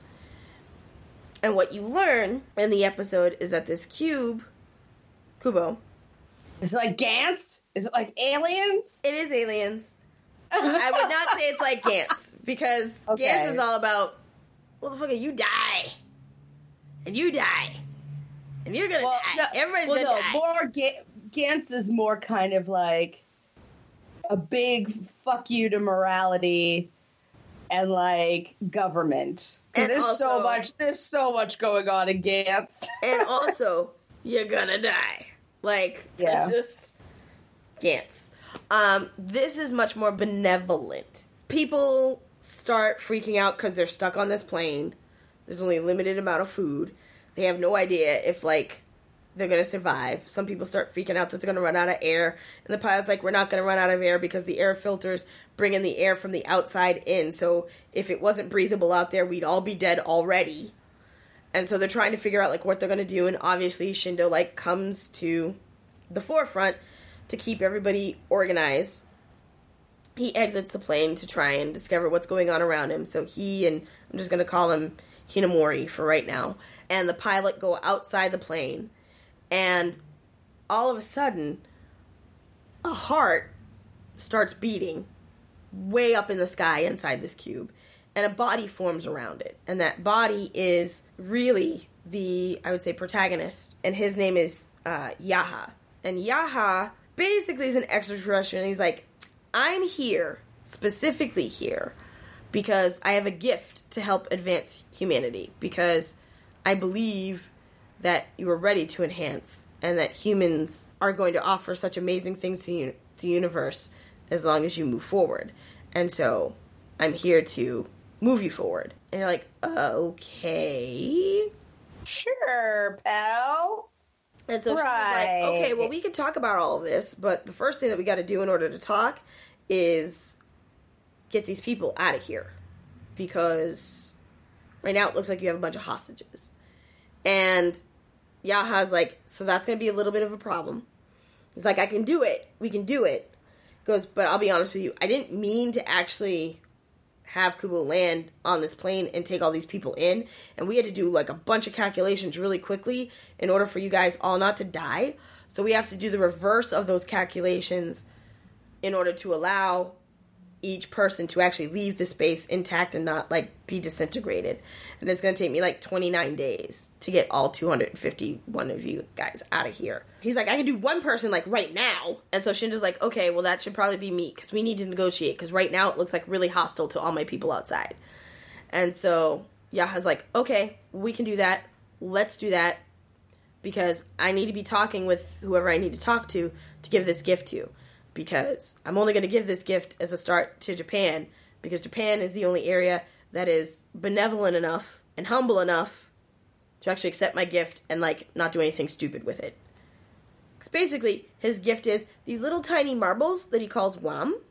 And what you learn in the episode is that this cube, Kubo... Is it like Gantz? Is it like Aliens? It is Aliens. I would not say it's like Gantz, because Gantz is all about, motherfucker, you die. And you die. And you're gonna die. Everybody's gonna die. Gantz is more kind of like a big fuck you to morality and like government. And there's so much going on in Gantz. And also, you're gonna die. Like, it's just Gantz. This is much more benevolent. People start freaking out because they're stuck on this plane. There's only a limited amount of food. They have no idea if, like, they're going to survive. Some people start freaking out that they're going to run out of air. And the pilot's like, we're not going to run out of air because the air filters bring in the air from the outside in. So if it wasn't breathable out there, we'd all be dead already. And so they're trying to figure out, like, what they're going to do. And obviously Shindo, like, comes to the forefront to keep everybody organized. He exits the plane to try and discover what's going on around him. So he and, I'm just going to call him Hinamori for right now, and the pilot go outside the plane. And all of a sudden, a heart starts beating way up in the sky inside this cube. And a body forms around it. And that body is really the, I would say, protagonist. And his name is Yaha. And Yaha basically is an extraterrestrial. And he's like, I'm here, specifically here, because I have a gift to help advance humanity. Because I believe that you are ready to enhance. And that humans are going to offer such amazing things to the universe as long as you move forward. And so I'm here to move you forward. And you're like, okay. Sure, pal. And so she's like, okay, well, we can talk about all of this, but the first thing that we got to do in order to talk is get these people out of here. Because right now it looks like you have a bunch of hostages. And Yaha's like, so that's going to be a little bit of a problem. He's like, I can do it. We can do it. He goes, but I'll be honest with you. I didn't mean to actually have Kubo land on this plane and take all these people in. And we had to do like a bunch of calculations really quickly in order for you guys all not to die. So we have to do the reverse of those calculations in order to allow each person to actually leave the space intact and not like be disintegrated. And it's going to take me like 29 days to get all 251 of you guys out of here. He's like, I can do one person like right now. And so Shinja's like, okay, well that should probably be me because we need to negotiate because right now it looks like really hostile to all my people outside. And so Yaha's like, okay, we can do that. Let's do that because I need to be talking with whoever I need to talk to give this gift to. Because I'm only going to give this gift as a start to Japan, because Japan is the only area that is benevolent enough and humble enough to actually accept my gift and, like, not do anything stupid with it. Because basically, his gift is these little tiny marbles that he calls Wam,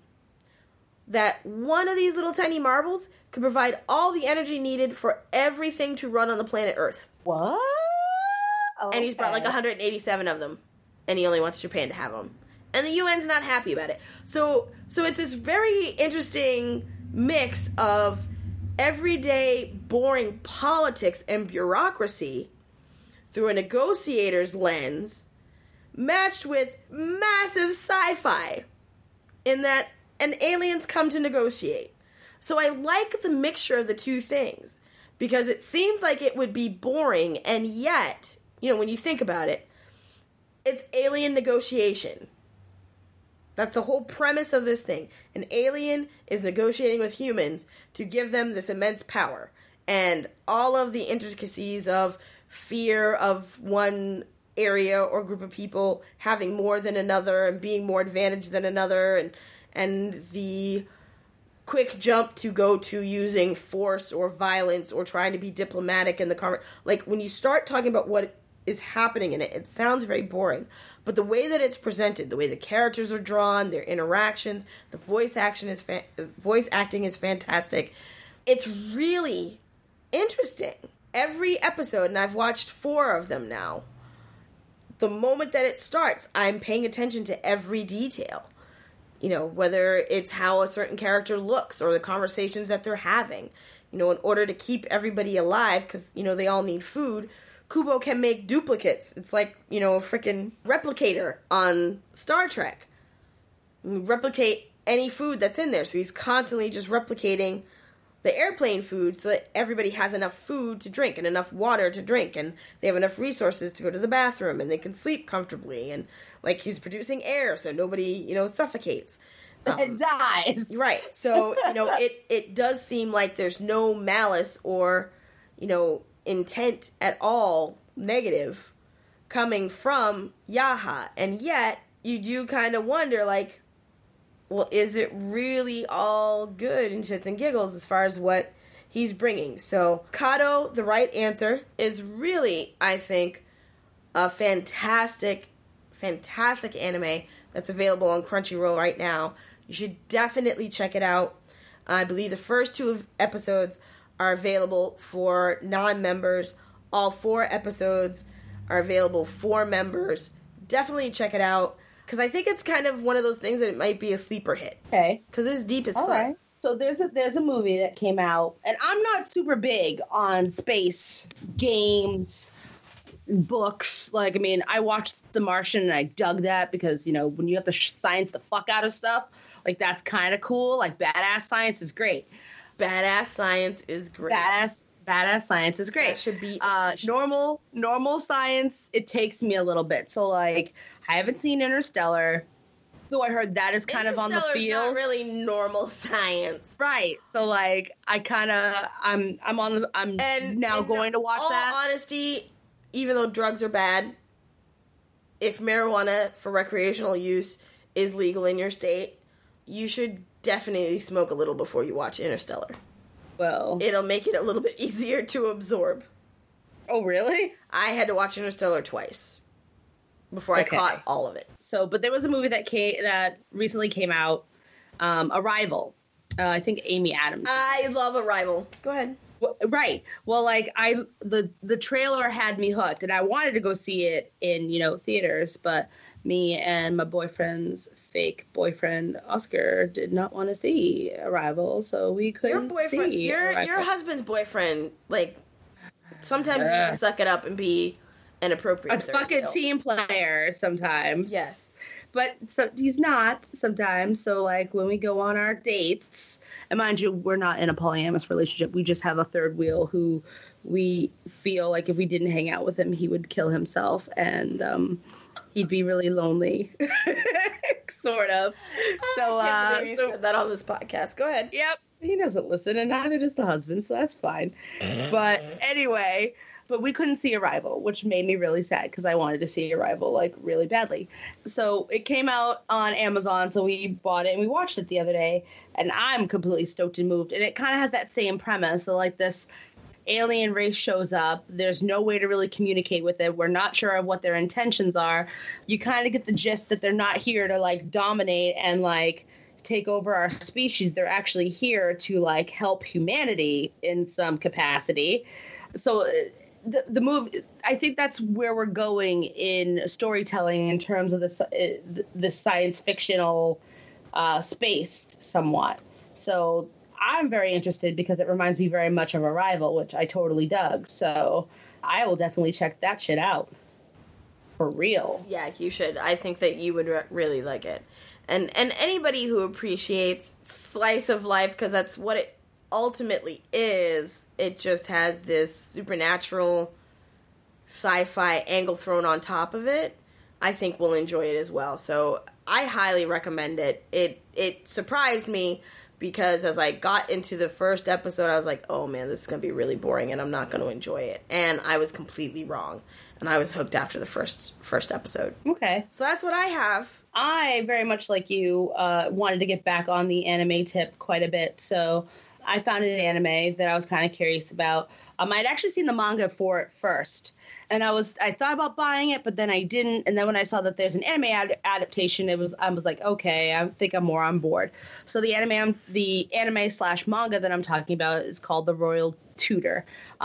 that one of these little tiny marbles could provide all the energy needed for everything to run on the planet Earth. What? Okay. And he's brought, like, 187 of them, and he only wants Japan to have them. And the UN's not happy about it. So it's this very interesting mix of everyday boring politics and bureaucracy through a negotiator's lens matched with massive sci-fi in that aliens come to negotiate. So I like the mixture of the two things because it seems like it would be boring and yet, you know, when you think about it, it's alien negotiation. That's the whole premise of this thing. An alien is negotiating with humans to give them this immense power. And all of the intricacies of fear of one area or group of people having more than another and being more advantaged than another and the quick jump to go to using force or violence or trying to be diplomatic in the like when you start talking about what is happening in it, it sounds very boring. But the way that it's presented, the way the characters are drawn, their interactions, the voice acting is fantastic. It's really interesting. Every episode, and I've watched 4 of them now, the moment that it starts, I'm paying attention to every detail. You know, whether it's how a certain character looks or the conversations that they're having. You know, in order to keep everybody alive, because, you know, they all need food, Kubo can make duplicates. It's like, you know, a freaking replicator on Star Trek. Replicate any food that's in there. So he's constantly just replicating the airplane food so that everybody has enough food to drink and enough water to drink and they have enough resources to go to the bathroom and they can sleep comfortably. And, like, he's producing air so nobody, you know, suffocates. And dies. Right. So, you know, it does seem like there's no malice or, you know, intent at all negative coming from Yaha, and yet you do kind of wonder, like, well, is it really all good and shits and giggles as far as what he's bringing? So Kato, the right answer, is really, I think, a fantastic anime that's available on Crunchyroll right now. You should definitely check it out. I believe the first 2 episodes are available for non-members. All 4 episodes are available for members. Definitely check it out, because I think it's kind of one of those things that it might be a sleeper hit. Okay. Because it's deep as All fuck. right. So there's a movie that came out, and I'm not super big on space games, books. Like, I mean, I watched The Martian, and I dug that because, you know, when you have to science the fuck out of stuff, like, that's kind of cool. Like, badass science is great. Badass science is great. Badass science is great. That should be normal science. It takes me a little bit. So, like, I haven't seen Interstellar, though I heard that is kind of on the Interstellar's feels. not really normal science, right? So, like, I'm now going to watch that. In all honesty, even though drugs are bad, if marijuana for recreational use is legal in your state, you should definitely smoke a little before you watch Interstellar. Well, It'll make it a little bit easier to absorb. Oh, really? I had to watch Interstellar twice before I caught all of it. So, but there was a movie that recently came out, Arrival. I think Amy Adams. I love Arrival. Go ahead. Right. Well, like the trailer had me hooked, and I wanted to go see it in theaters, but me and my boyfriend's fake boyfriend Oscar did not want to see Arrival, so we couldn't see your husband's boyfriend, like, sometimes he needs to suck it up and be an appropriate a fucking team player sometimes. Yes. But he's not sometimes. So, like, when we go on our dates, and mind you, we're not in a polyamorous relationship. We just have a third wheel who we feel like if we didn't hang out with him, he would kill himself. And he'd be really lonely. Sort of. So, I can't believe you said that on this podcast. Go ahead. Yep. He doesn't listen, and neither does the husband, so that's fine. But anyway... But we couldn't see Arrival, which made me really sad because I wanted to see Arrival, like, really badly. So it came out on Amazon, so we bought it and we watched it the other day. And I'm completely stoked and moved. And it kind of has that same premise. So, like, this alien race shows up. There's no way to really communicate with it. We're not sure of what their intentions are. You kind of get the gist that they're not here to, like, dominate and, like, take over our species. They're actually here to, like, help humanity in some capacity. So... The movie, I think that's where we're going in storytelling in terms of the science fictional space somewhat. So I'm very interested because it reminds me very much of Arrival, which I totally dug. So I will definitely check that shit out. For real. Yeah, you should. I think that you would really like it. And anybody who appreciates slice of life, because that's what it ultimately is, it just has this supernatural sci-fi angle thrown on top of it, I think we'll enjoy it as well. So I highly recommend it. It surprised me because as I got into the first episode, I was like, oh man, this is going to be really boring and I'm not going to enjoy it. And I was completely wrong. And I was hooked after the first episode. Okay. So that's what I have. I, very much like you, wanted to get back on the anime tip quite a bit. So I found an anime that I was kind of curious about. I'd actually seen the manga for it first, and I thought about buying it, but then I didn't. And then when I saw that there's an anime adaptation, I was like, okay, I think I'm more on board. So the anime/manga that I'm talking about is called The Royal Tutor.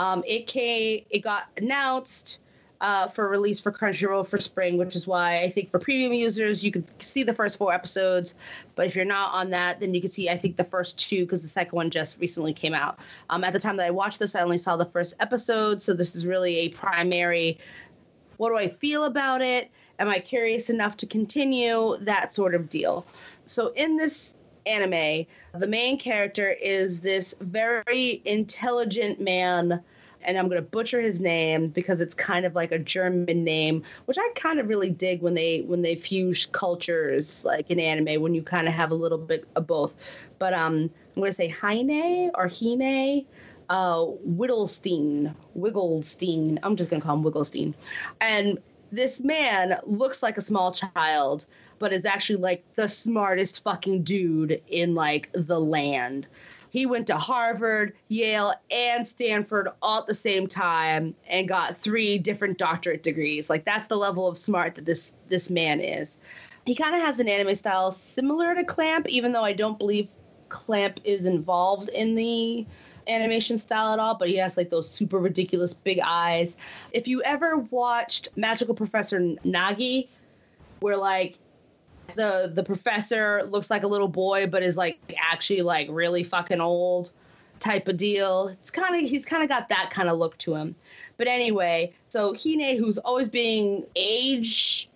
It got announced for release for Crunchyroll for spring, which is why I think for premium users, you can see the first 4 episodes. But if you're not on that, then you can see, I think, the first 2 because the second one just recently came out. At the time that I watched this, I only saw the first episode. So this is really a primary, what do I feel about it? Am I curious enough to continue? That sort of deal. So in this anime, the main character is this very intelligent man, and I'm going to butcher his name because it's kind of like a German name, which I kind of really dig when they fuse cultures, like in anime, when you kind of have a little bit of both. But I'm going to say Heine or Hine Wigglestein. I'm just going to call him Wigglestein. And this man looks like a small child, but is actually like the smartest fucking dude in like the land. He went to Harvard, Yale, and Stanford all at the same time and got 3 different doctorate degrees. Like, that's the level of smart that this man is. He kind of has an anime style similar to Clamp, even though I don't believe Clamp is involved in the animation style at all, but he has like those super ridiculous big eyes. If you ever watched Magical Professor Nagi, where like the professor looks like a little boy but is like actually like really fucking old type of deal, he's kind of got that kind of look to him. But anyway, so Hine, who's always being age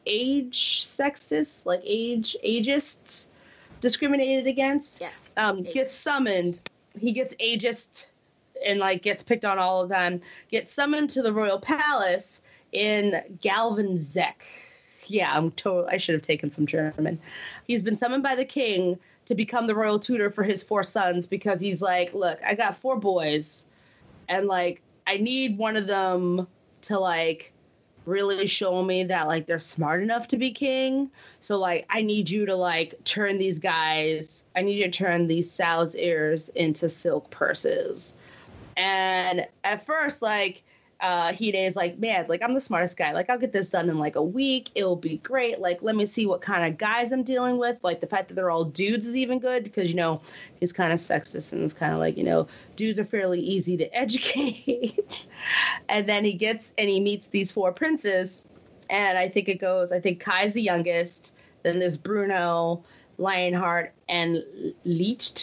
sexist, like ageist, discriminated against, yes, gets summoned. He gets ageist and like gets picked on all the time. Gets summoned to the royal palace in Galvanzek. Yeah, I should have taken some German. He's been summoned by the king to become the royal tutor for his 4 sons because he's like, look, I got 4 boys and like I need one of them to like really show me that like they're smart enough to be king. So like I need you to like turn these sow's ears into silk purses. And at first, like Hide is like, man, like I'm the smartest guy. Like I'll get this done in like a week. It'll be great. Like let me see what kind of guys I'm dealing with. Like the fact that they're all dudes is even good because, you know, he's kind of sexist and it's kind of like, you know, dudes are fairly easy to educate. And then he meets these 4 princes And I think Kai's the youngest. Then there's Bruno, Lionheart, and Leeks,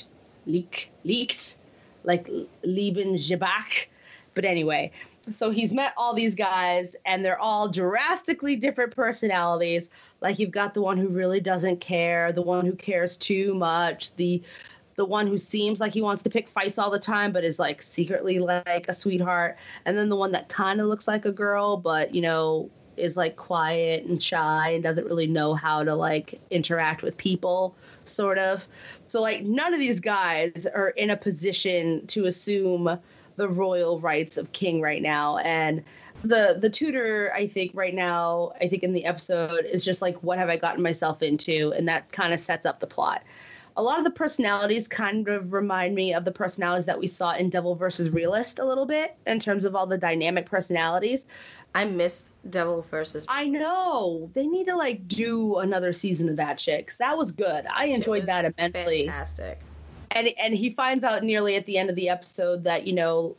like Lieben Jabak. But anyway, so he's met all these guys, and they're all drastically different personalities. Like, you've got the one who really doesn't care, the one who cares too much, the one who seems like he wants to pick fights all the time, but is like secretly like a sweetheart. And then the one that kind of looks like a girl, but, you know, is like quiet and shy and doesn't really know how to like interact with people, sort of. So like none of these guys are in a position to assume the royal rights of king right now. And the tutor, I think right now, I think in the episode is just like, what have I gotten myself into? And that kind of sets up the plot. A lot of the personalities kind of remind me of the personalities that we saw in Devil vs. Realist a little bit in terms of all the dynamic personalities. I miss Devil vs. I know. They need to like do another season of that shit, because that was good. I enjoyed that immensely. Fantastic. And he finds out nearly at the end of the episode that, you know,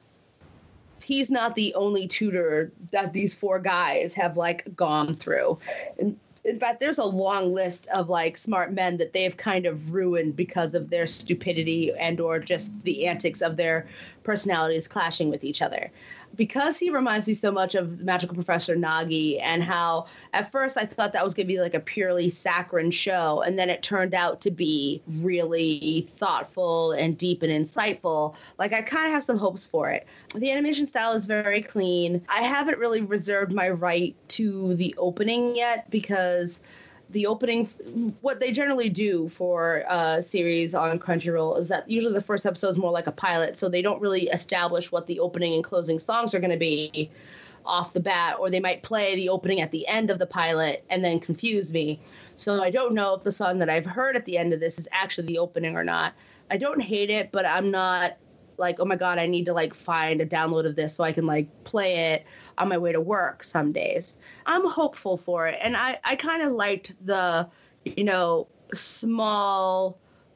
he's not the only tutor that these 4 guys have like gone through. And in fact, there's a long list of like smart men that they've kind of ruined because of their stupidity and or just the antics of their personalities clashing with each other. Because he reminds me so much of Magical Professor Nagi, and how at first I thought that was going to be like a purely saccharine show, and then it turned out to be really thoughtful and deep and insightful. Like, I kind of have some hopes for it. The animation style is very clean. I haven't really reserved my right to the opening yet, because the opening, what they generally do for a series on Crunchyroll is that usually the first episode is more like a pilot, so they don't really establish what the opening and closing songs are going to be off the bat, or they might play the opening at the end of the pilot and then confuse me. So I don't know if the song that I've heard at the end of this is actually the opening or not. I don't hate it, but I'm not like, oh my God, I need to like find a download of this so I can like play it on my way to work some days. I'm hopeful for it. And I kind of liked the, you know, small,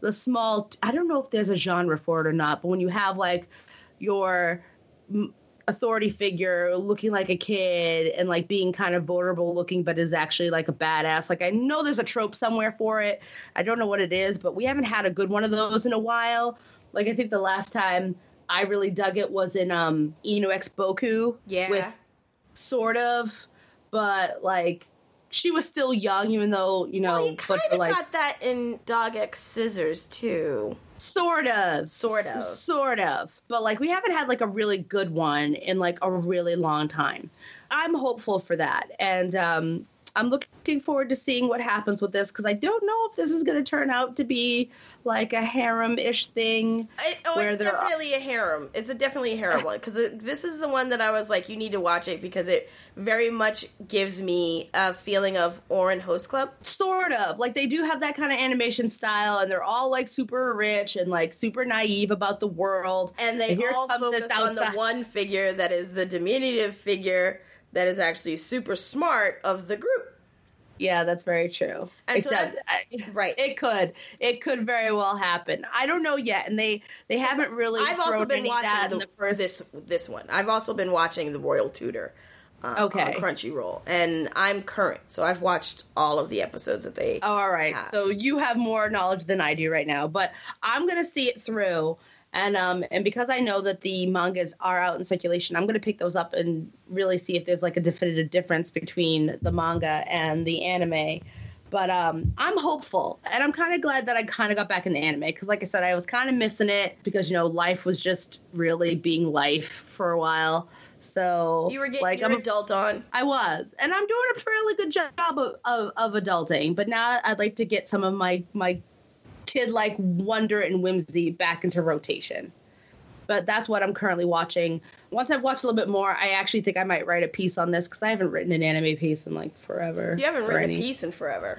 I don't know if there's a genre for it or not, but when you have like your authority figure looking like a kid and like being kind of vulnerable looking, but is actually like a badass. Like, I know there's a trope somewhere for it. I don't know what it is, but we haven't had a good one of those in a while. Like, I think the last time I really dug it was in Inu X Boku. Yeah. With sort of, but like she was still young, even though, you know. Well, you kind of like, got that in Dog X Scissors too. Sort of. But like we haven't had like a really good one in like a really long time. I'm hopeful for that, and I'm looking forward to seeing what happens with this, because I don't know if this is going to turn out to be like a harem-ish thing. It's definitely a harem. It's definitely a harem one, because this is the one that I was like, you need to watch it, because it very much gives me a feeling of Oran Host Club. Sort of. Like, they do have that kind of animation style, and they're all like super rich and like super naive about the world. And they all focus on the one figure that is the diminutive figure that is actually super smart of the group. Yeah, that's very true. And except, right, it could very well happen. I don't know yet, and they haven't really. I've also been watching this one. I've also been watching the Royal Tutor on Crunchyroll, and I'm current, so I've watched all of the episodes that they. Oh, all right. have. So you have more knowledge than I do right now, but I'm gonna see it through. And because I know that the mangas are out in circulation, I'm going to pick those up and really see if there's like a definitive difference between the manga and the anime. But I'm hopeful, and I'm kind of glad that I kind of got back in the anime, because like I said, I was kind of missing it because, you know, life was just really being life for a while. So you were getting your adult on. I was, and I'm doing a fairly good job of adulting. But now I'd like to get some of my kid-like wonder and whimsy back into rotation. But that's what I'm currently watching. Once I've watched a little bit more, I actually think I might write a piece on this, because I haven't written an anime piece in like forever. You haven't written a piece in forever.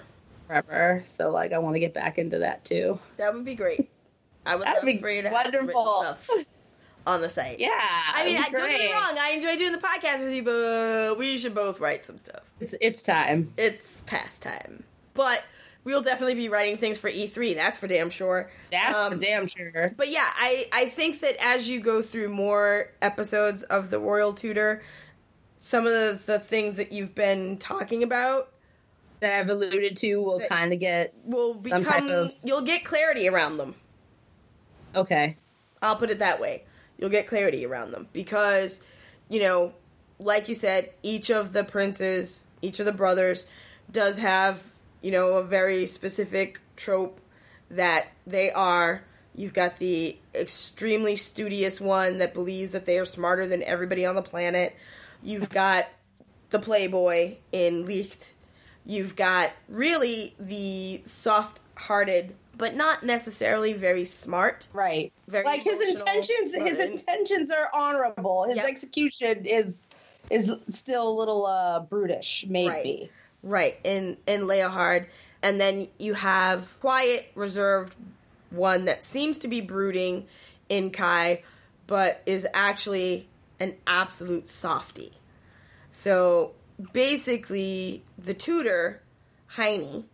So like I want to get back into that too. That would be great. I would love for you to have some written stuff on the site. Yeah. I mean, don't get me wrong, I enjoy doing the podcast with you, but we should both write some stuff. It's time. It's past time. But we'll definitely be writing things for E3. That's for damn sure. That's for damn sure. But yeah, I think that as you go through more episodes of The Royal Tutor, some of the things that you've been talking about that I've alluded to will kind of get will become, some type of... You'll get clarity around them. Okay. I'll put it that way. You'll get clarity around them because, you know, like you said, each of the princes, each of the brothers does have, you know, a very specific trope that they are. You've got the extremely studious one that believes that they are smarter than everybody on the planet. You've got the playboy in Licht. You've got really the soft-hearted, but not necessarily very smart. Right. Very like his intentions are honorable. His execution is still a little brutish, maybe. Right. In Leonhard. And then you have quiet, reserved one that seems to be brooding in Kai, but is actually an absolute softie. So basically, the tutor, Heine.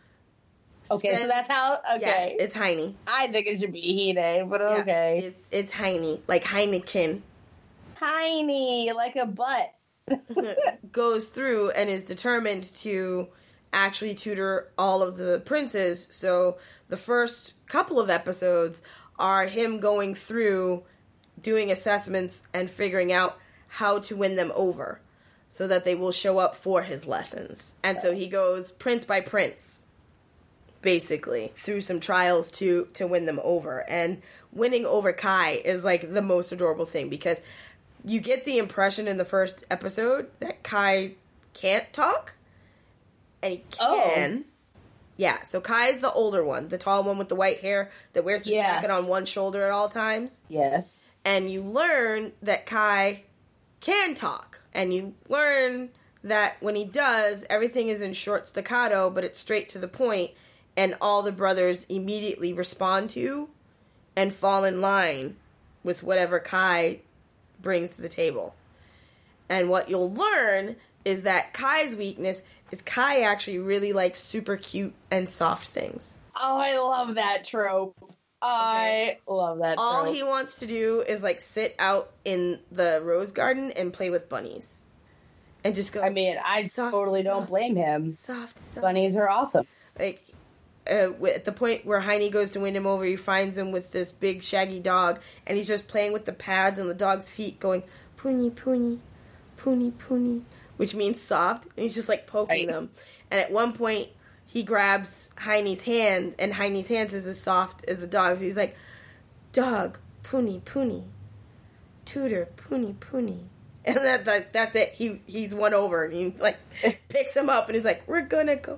Okay, so that's how. Okay, yeah, it's Heine. I think it should be Hine, but okay. Yeah, it's Heine, like Heineken. Heine, like a butt. Goes through and is determined to actually tutor all of the princes. So the first couple of episodes are him going through, doing assessments, and figuring out how to win them over so that they will show up for his lessons. And so he goes prince by prince, basically, through some trials to win them over. And winning over Kai is like the most adorable thing because you get the impression in the first episode that Kai can't talk, and he can. Yeah, so Kai's the older one, the tall one with the white hair that wears his jacket on one shoulder at all times. Yes. And you learn that Kai can talk. And you learn that when he does, everything is in short staccato, but it's straight to the point, and all the brothers immediately respond to and fall in line with whatever Kai brings to the table. And what you'll learn is that Kai's weakness is Kai actually really likes super cute and soft things. Oh, I love that trope. I love that trope. All he wants to do is like sit out in the rose garden and play with bunnies. And just go. I mean, I totally don't blame him. Soft. Bunnies are awesome. Like, at the point where Heine goes to win him over, he finds him with this big shaggy dog, and he's just playing with the pads on the dog's feet, going, "Puni, puni, puni, puni," which means soft, and he's just like poking them. And at one point, he grabs Heine's hand, and Heine's hands is as soft as the dog. He's like, "Dog, puni, puni, tutor, puni, puni." And that's it. He's won over, and he like picks him up, and he's like, we're gonna go.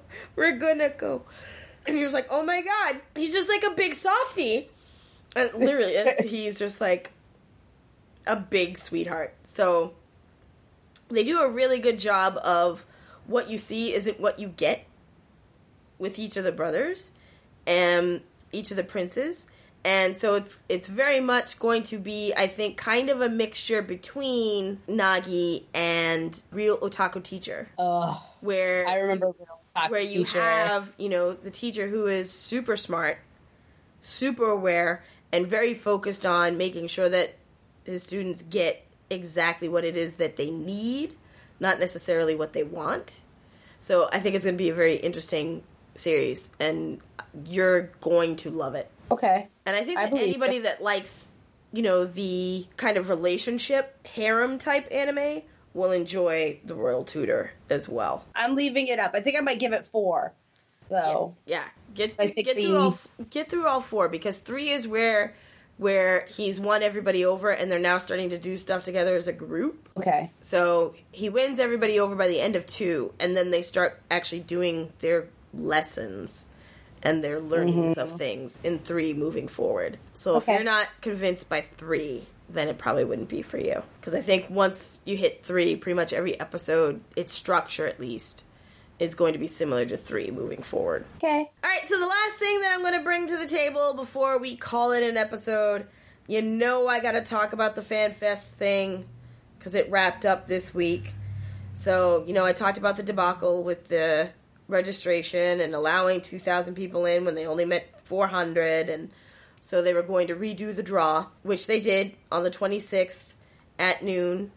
And you're just like, oh my god, he's just like a big softie. And literally, he's just like a big sweetheart. So they do a really good job of what you see isn't what you get with each of the brothers and each of the princes. And so it's very much going to be, I think, kind of a mixture between Nagi and Real Otaku Teacher. Where I remember Real Otaku where you Teacher. have, you know, the teacher who is super smart, super aware, and very focused on making sure that his students get exactly what it is that they need, not necessarily what they want. So I think it's going to be a very interesting series, and you're going to love it. Okay. And I think that anybody that likes, you know, the kind of relationship, harem type anime will enjoy The Royal Tutor as well. I'm leaving it up. I think I might give it 4. So yeah. Get through all 4, because 3 is where he's won everybody over and they're now starting to do stuff together as a group. Okay. So he wins everybody over by the end of 2, and then they start actually doing their lessons and their learnings of things in 3 moving forward. So if you're not convinced by 3, then it probably wouldn't be for you. Because I think once you hit 3, pretty much every episode, its structure at least, is going to be similar to 3 moving forward. Okay. Alright, so the last thing that I'm going to bring to the table before we call it an episode, you know I gotta talk about the FanFest thing, because it wrapped up this week. So, you know, I talked about the debacle with the registration and allowing 2,000 people in when they only met 400, and so they were going to redo the draw, which they did on the 26th at noon.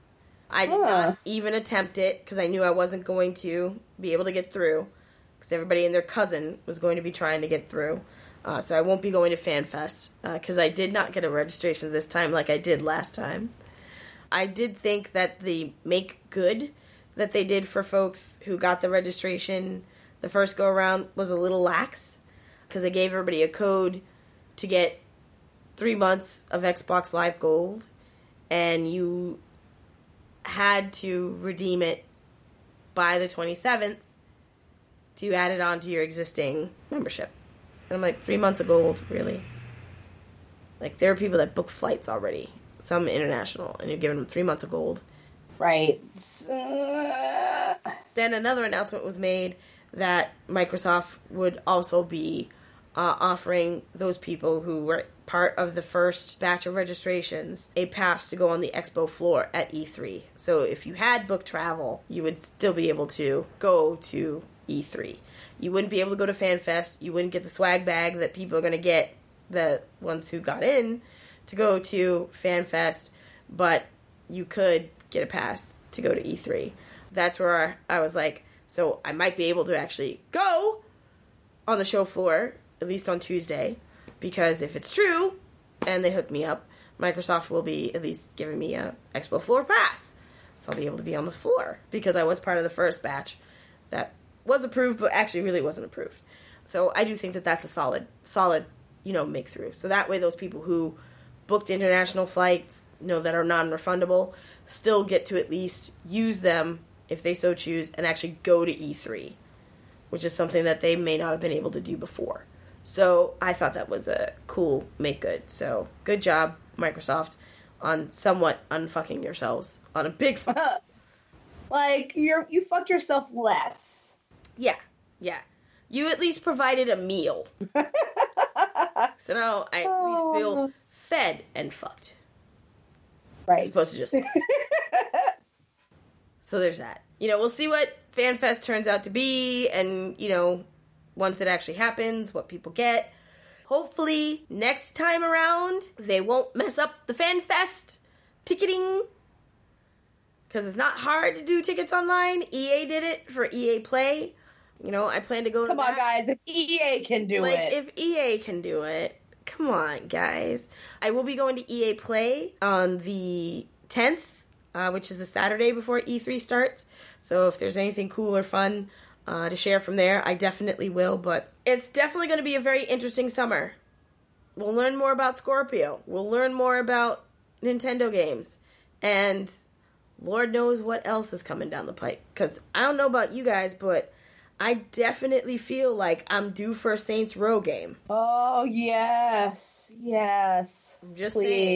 I did not even attempt it because I knew I wasn't going to be able to get through because everybody and their cousin was going to be trying to get through. So I won't be going to FanFest because I did not get a registration this time like I did last time. I did think that the Make Good that they did for folks who got the registration the first go-around was a little lax because they gave everybody a code to get 3 months of Xbox Live Gold, and you had to redeem it by the 27th to add it on to your existing membership. And I'm like, 3 months of gold, really? Like, there are people that book flights already, some international, and you're giving them 3 months of gold. Right. Then another announcement was made that Microsoft would also be offering those people who were part of the first batch of registrations a pass to go on the expo floor at E3. So if you had booked travel, you would still be able to go to E3. You wouldn't be able to go to FanFest. You wouldn't get the swag bag that people are going to get, the ones who got in, to go to FanFest, but you could get a pass to go to E3. That's where I was like, so I might be able to actually go on the show floor, at least on Tuesday, because if it's true, and they hook me up, Microsoft will be at least giving me a Expo Floor pass. So I'll be able to be on the floor, because I was part of the first batch that was approved, but actually really wasn't approved. So I do think that that's a solid, make through. So that way those people who booked international flights, that are non-refundable, still get to at least use them, if they so choose, and actually go to E3, which is something that they may not have been able to do before. So I thought that was a cool make good. So good job, Microsoft, on somewhat unfucking yourselves on a big fuck. Like, you fucked yourself less. Yeah. You at least provided a meal. So now I at least feel fed and fucked. Right. As opposed to just So there's that. We'll see what FanFest turns out to be, and, once it actually happens, what people get. Hopefully, next time around, they won't mess up the FanFest ticketing, because it's not hard to do tickets online. EA did it for EA Play. I plan to go to Come on, guys. If EA can do it. If EA can do it, come on, guys. I will be going to EA Play on the 10th, which is the Saturday before E3 starts. So if there's anything cool or fun to share from there, I definitely will. But it's definitely going to be a very interesting summer. We'll learn more about Scorpio. We'll learn more about Nintendo games. And Lord knows what else is coming down the pipe. Because I don't know about you guys, but I definitely feel like I'm due for a Saints Row game. Oh, yes. I'm just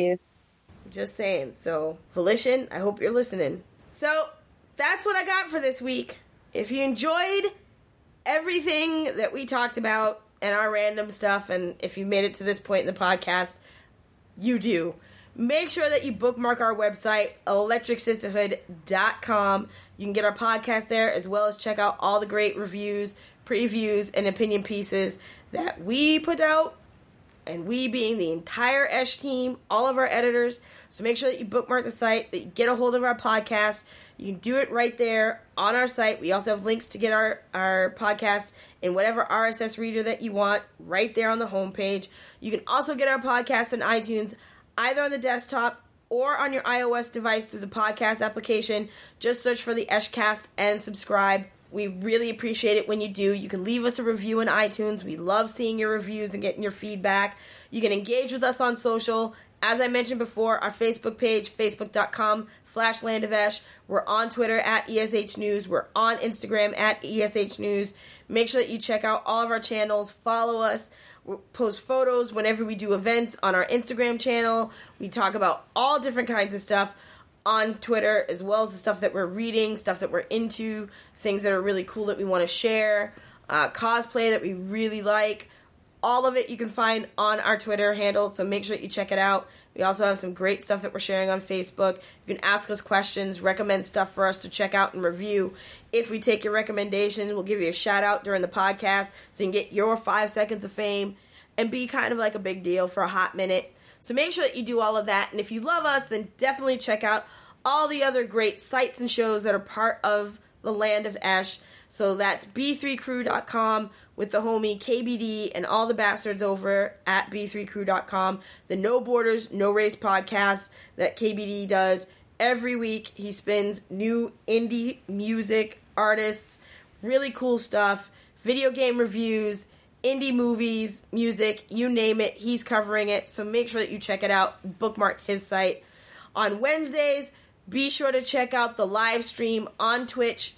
saying. So, Volition, I hope you're listening. So, that's what I got for this week. If you enjoyed everything that we talked about and our random stuff, and if you made it to this point in the podcast, you do. Make sure that you bookmark our website, electricsisterhood.com. You can get our podcast there, as well as check out all the great reviews, previews, and opinion pieces that we put out. And we being the entire Esh team, all of our editors. So make sure that you bookmark the site, that you get a hold of our podcast. You can do it right there on our site. We also have links to get our podcast in whatever RSS reader that you want, right there on the homepage. You can also get our podcast on iTunes, either on the desktop or on your iOS device through the podcast application. Just search for the Eshcast and subscribe. We really appreciate it when you do. You can leave us a review on iTunes. We love seeing your reviews and getting your feedback. You can engage with us on social. As I mentioned before, our Facebook page, facebook.com/landovesh. We're on Twitter at ESH News. We're on Instagram at ESH News. Make sure that you check out all of our channels. Follow us. We post photos whenever we do events on our Instagram channel. We talk about all different kinds of stuff on Twitter, as well as the stuff that we're reading, stuff that we're into, things that are really cool that we want to share, cosplay that we really like. All of it you can find on our Twitter handle, so make sure that you check it out. We also have some great stuff that we're sharing on Facebook. You can ask us questions, recommend stuff for us to check out and review. If we take your recommendations, we'll give you a shout out during the podcast so you can get your 5 seconds of fame and be kind of like a big deal for a hot minute. So make sure that you do all of that. And if you love us, then definitely check out all the other great sites and shows that are part of the land of Esh. So that's b3crew.com with the homie KBD and all the bastards over at b3crew.com. The No Borders, No Race podcast that KBD does every week. He spins new indie music artists, really cool stuff, video game reviews, indie movies, music, you name it, he's covering it. So make sure that you check it out. Bookmark his site. On Wednesdays, be sure to check out the live stream on Twitch,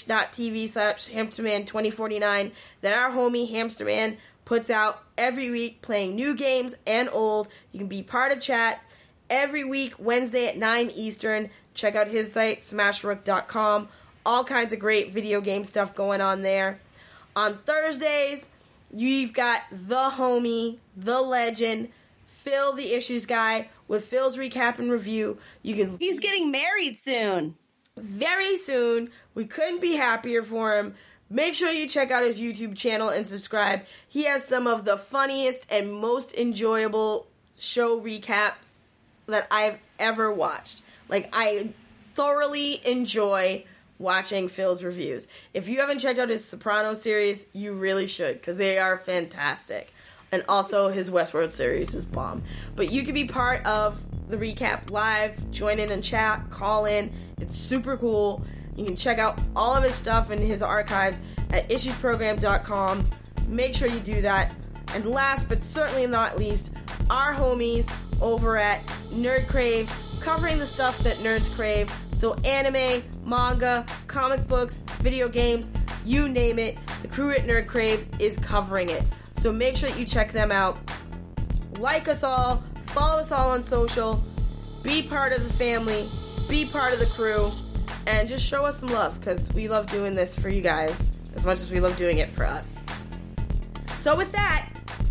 twitch.tv/Hamsterman2049, that our homie Hamsterman puts out every week, playing new games and old. You can be part of chat every week, Wednesday at 9 Eastern. Check out his site, smashrook.com. All kinds of great video game stuff going on there. On Thursdays, you've got the homie, the legend, Phil the Issues Guy, with Phil's recap and review. He's getting married soon. Very soon. We couldn't be happier for him. Make sure you check out his YouTube channel and subscribe. He has some of the funniest and most enjoyable show recaps that I've ever watched. Like, I thoroughly enjoy watching Phil's reviews. If you haven't checked out his Sopranos series, you really should, because they are fantastic. And also his Westworld series is bomb. But you can be part of the recap live, join in and chat, call in. It's super cool. You can check out all of his stuff in his archives at issuesprogram.com. Make sure you do that. And last but certainly not least, our homies over at Nerd Crave, covering the stuff that nerds crave. So anime, manga, comic books, video games, you name it, the crew at Nerd Crave is covering it. So make sure that you check them out. Like us all, follow us all on social, be part of the family, be part of the crew, and just show us some love, because we love doing this for you guys as much as we love doing it for us. So with that,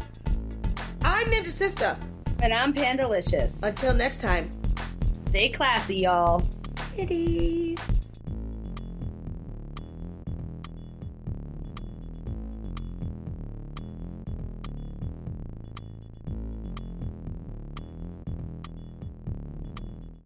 I'm Ninja Sister. And I'm Pandalicious. Until next time. Stay classy, y'all. Kitties.